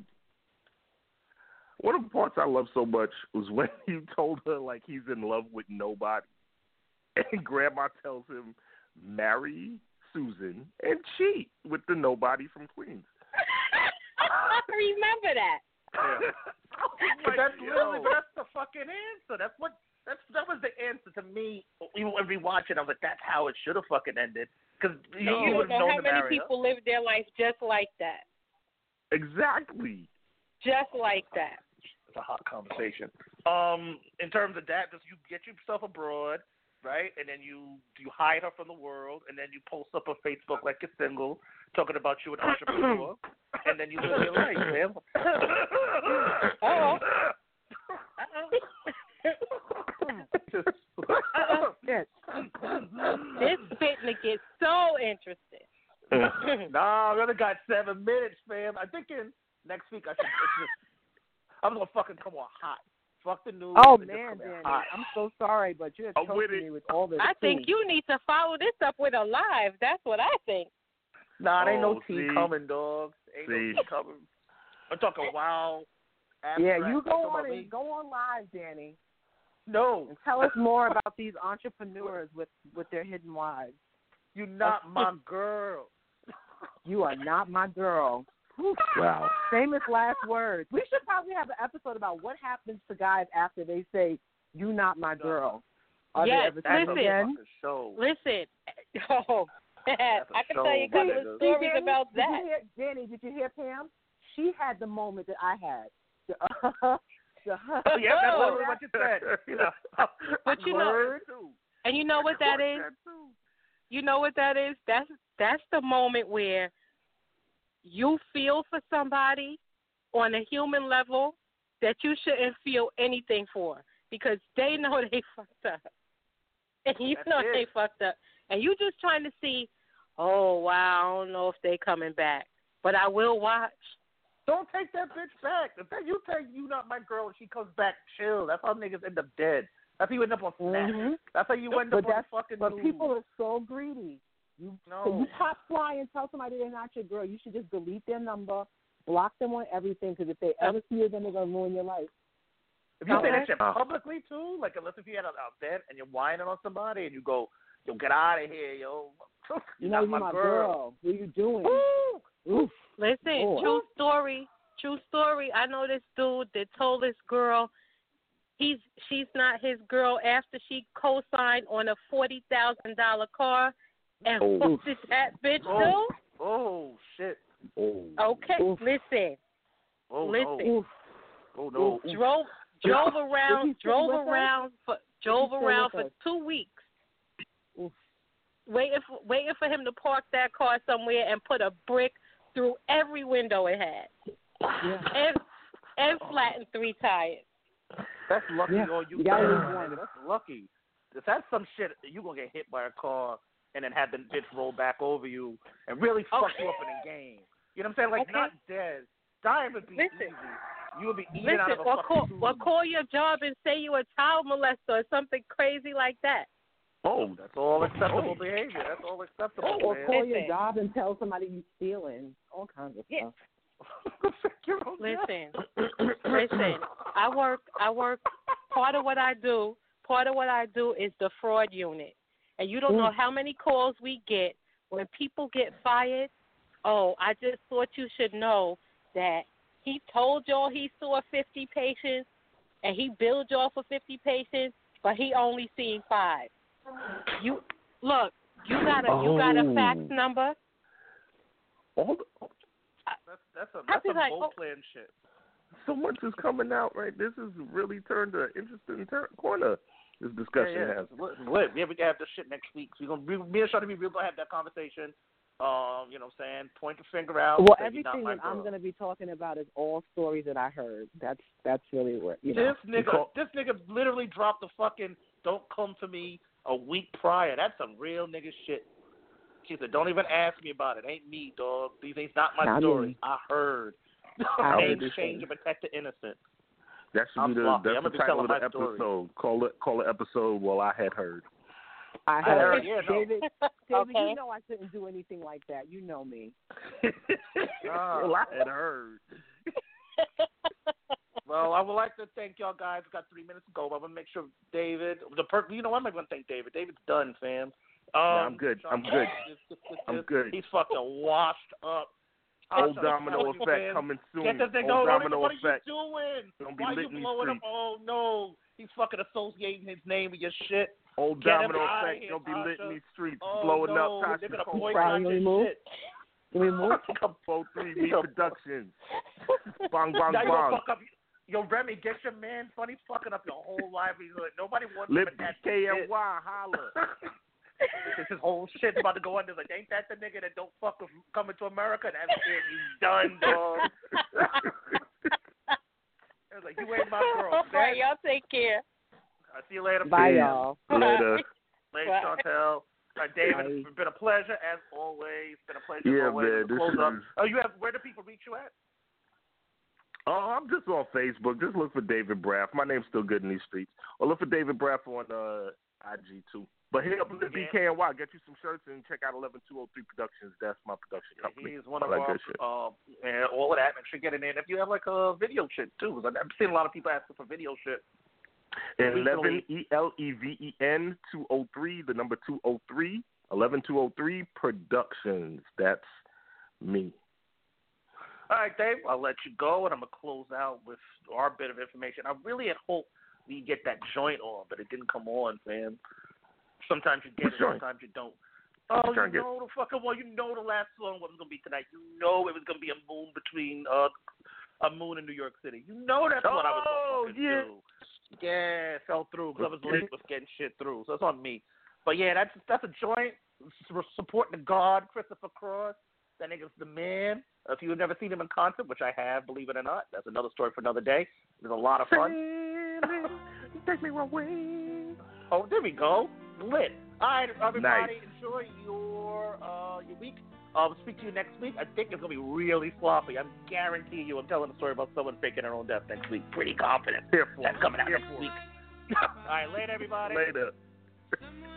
S7: One of the parts I love so much was when he told her, like, he's in love with nobody. And Grandma tells him, marry Susan and cheat with the nobody from Queens.
S9: I remember that.
S4: Yeah. But that's the fucking answer. That was the answer to me. Even when we watch it, I was like, that's how it should have fucking ended. Because you would have known
S9: how many people live their life just like that.
S7: Exactly.
S9: Just like that.
S4: It's a hot conversation. In terms of that, just you get yourself abroad, right? And then you hide her from the world, and then you post up on Facebook like you're single, talking about you an entrepreneur, and then you live your life, man.
S9: This fitting to get so interesting.
S4: Nah, I only got 7 minutes, fam. I'm thinking next week I'm gonna fucking come on hot. Fuck the news.
S8: Oh man, Danny, I'm so sorry, but you're choking me with all this.
S9: I think you need to follow this up with a live. That's what I think.
S4: Nah, there ain't no tea coming, dog. Ain't no tea coming. I'm talking wild.
S8: Yeah, you go on live, Danny.
S4: No.
S8: And tell us more about these entrepreneurs with their hidden wives.
S4: You're not my girl.
S8: You are not my girl.
S7: Wow.
S8: Famous last words. We should probably have an episode about what happens to guys after they say, "You not my girl."
S9: Yes,
S8: listen.
S9: Listen. Oh, I can tell you a couple of stories about that.
S8: Danny, did you hear Pam? She had the moment that I had.
S4: That's what you said.
S9: But you know, and you know what that is? You know what that is? That's the moment where you feel for somebody on a human level that you shouldn't feel anything for because they know they fucked up. And you know they fucked up. And you just trying to see, oh, wow, I don't know if they coming back. But I will watch.
S4: Don't take that bitch back. If you take you not my girl and she comes back, chill. That's how niggas end up dead. That's how you end up on Snap. That's how you end up on fucking
S8: But
S4: news.
S8: people are so greedy. You pop fly and tell somebody they're not your girl. You should just delete their number, block them on everything, because if they ever see you, then they're going to ruin your life.
S4: If you say that shit publicly, too, like unless if you had an event and you're whining on somebody and you go, yo, get out of here, yo.
S8: You're not my girl. What are you doing? Oof.
S9: Listen, true story. I know this dude that told this girl she's not his girl after she co-signed on a $40,000 car. And what did that bitch do?
S4: Oh, shit.
S9: Okay, listen. Listen.
S4: No.
S9: Drove around for 2 weeks. Waiting for him to park that car somewhere and put a brick through every window it had. Yeah. And flatten 3 tires.
S4: That's lucky, all you
S8: got.
S4: That's lucky. If that's some shit, you gonna get hit by a car and then have the bitch roll back over you and really fuck you up in the game. You know what I'm saying? Like not dead. Dying would be easy. You would be eating out of a fucking tube.
S9: Or call your job and say you a child molester or something crazy like that.
S4: Oh, that's all acceptable behavior. That's all acceptable.
S8: Or call your job and tell somebody you stealing. All kinds of stuff.
S9: Listen. I work. Part of what I do is the fraud unit, and you don't know how many calls we get when people get fired. Oh, I just thought you should know that he told y'all he saw 50 patients, and he billed y'all for 50 patients, but he only seen 5. You got a fax number.
S4: That's some bull plan shit.
S7: So much is coming out, right? This has really turned an interesting corner. This discussion has.
S4: Yeah, we can have this shit next week. So me and Shawty, we're gonna have that conversation. You know what I'm saying? Point the finger out.
S8: Well, everything that I'm going to be talking about is all stories that I heard. That's really what, you know.
S4: This nigga literally dropped the fucking "Don't Come to Me" a week prior. That's some real nigga shit. She said, "Don't even ask me about it. Ain't me, dog. These ain't not my stories. I heard." Name change and protect the innocent.
S7: That should be that's the title of the episode. Story. Call it episode. Well, I had heard.
S8: I heard. David,
S9: okay.
S8: You know I couldn't do anything like that. You know me.
S7: Well, I had heard.
S4: Well, I would like to thank y'all guys. We got 3 minutes to go. I want to make sure David, you know what? I'm not going to thank David. David's done, fam.
S7: I'm good. I'm good.
S4: He's fucking washed up.
S7: Old domino effect coming soon.
S4: Get this thing
S7: Old
S4: going.
S7: domino
S4: What
S7: effect.
S4: are you doing?
S7: Don't be
S4: Why
S7: lit
S4: you
S7: in
S4: blowing
S7: the
S4: up? Oh, no. He's fucking associating his name with your shit.
S7: Old
S4: Get
S7: domino effect. Don't be lit in these streets. Blowing up.
S4: They're going to boycott your shit.
S8: Can we move?
S7: 4-3 Productions. Bang, bang,
S4: now
S7: bang.
S4: Fuck up. Yo, Remy, get your man funny fucking up your whole livelihood. Nobody wants
S7: Lit
S4: him in that
S7: KNY, holla.
S4: His whole shit's about to go under. Like, ain't that the nigga that don't fuck with coming to America? That's it. He's done, dog. It was like, you ain't my girl.
S9: All right, y'all take care.
S4: I'll see you later.
S8: Bye, y'all.
S7: Later.
S4: Later, Chantel. David, it's been a pleasure as always. It's been a pleasure as always.
S7: Man,
S4: Close up. Oh, where do people reach you at?
S7: Oh, I'm just on Facebook. Just look for David Braff. My name's still good in these streets. Or look for David Braff on IG too. But hit up the BKNY. Get you some shirts and check out 11203 Productions. That's my production company.
S4: He's one of
S7: like
S4: our, and all of that. Make sure you get it in. If you have like a video shit too, I've seen a lot of people asking for video shit.
S7: 11 ELEVEN 203. The number 203. 11203 Productions. That's me.
S4: All right, Dave, I'll let you go, and I'm going to close out with our bit of information. I really had hoped we get that joint on, but it didn't come on, fam. Sometimes you get it, sometimes you don't. Oh, you know the fucking one. You know the last song wasn't going to be tonight. You know it was going to be a moon between a moon in New York City. You know that's what I was going to do. Yeah, it fell through because I was late with getting shit through. So it's on me. But, yeah, that's a joint. Supporting the God, Christopher Cross. That nigga's the man. If you've never seen him in concert, which I have, believe it or not, that's another story for another day. There's a lot of fun.
S7: Take me away.
S4: Oh, there we go. Lit. All right, everybody,
S7: nice.
S4: Enjoy your week. I'll speak to you next week. I think it's going to be really sloppy. I'm guaranteeing you. I'm telling a story about someone faking their own death next week. Pretty confident. That's coming out next week. All right, later, everybody.
S7: Later.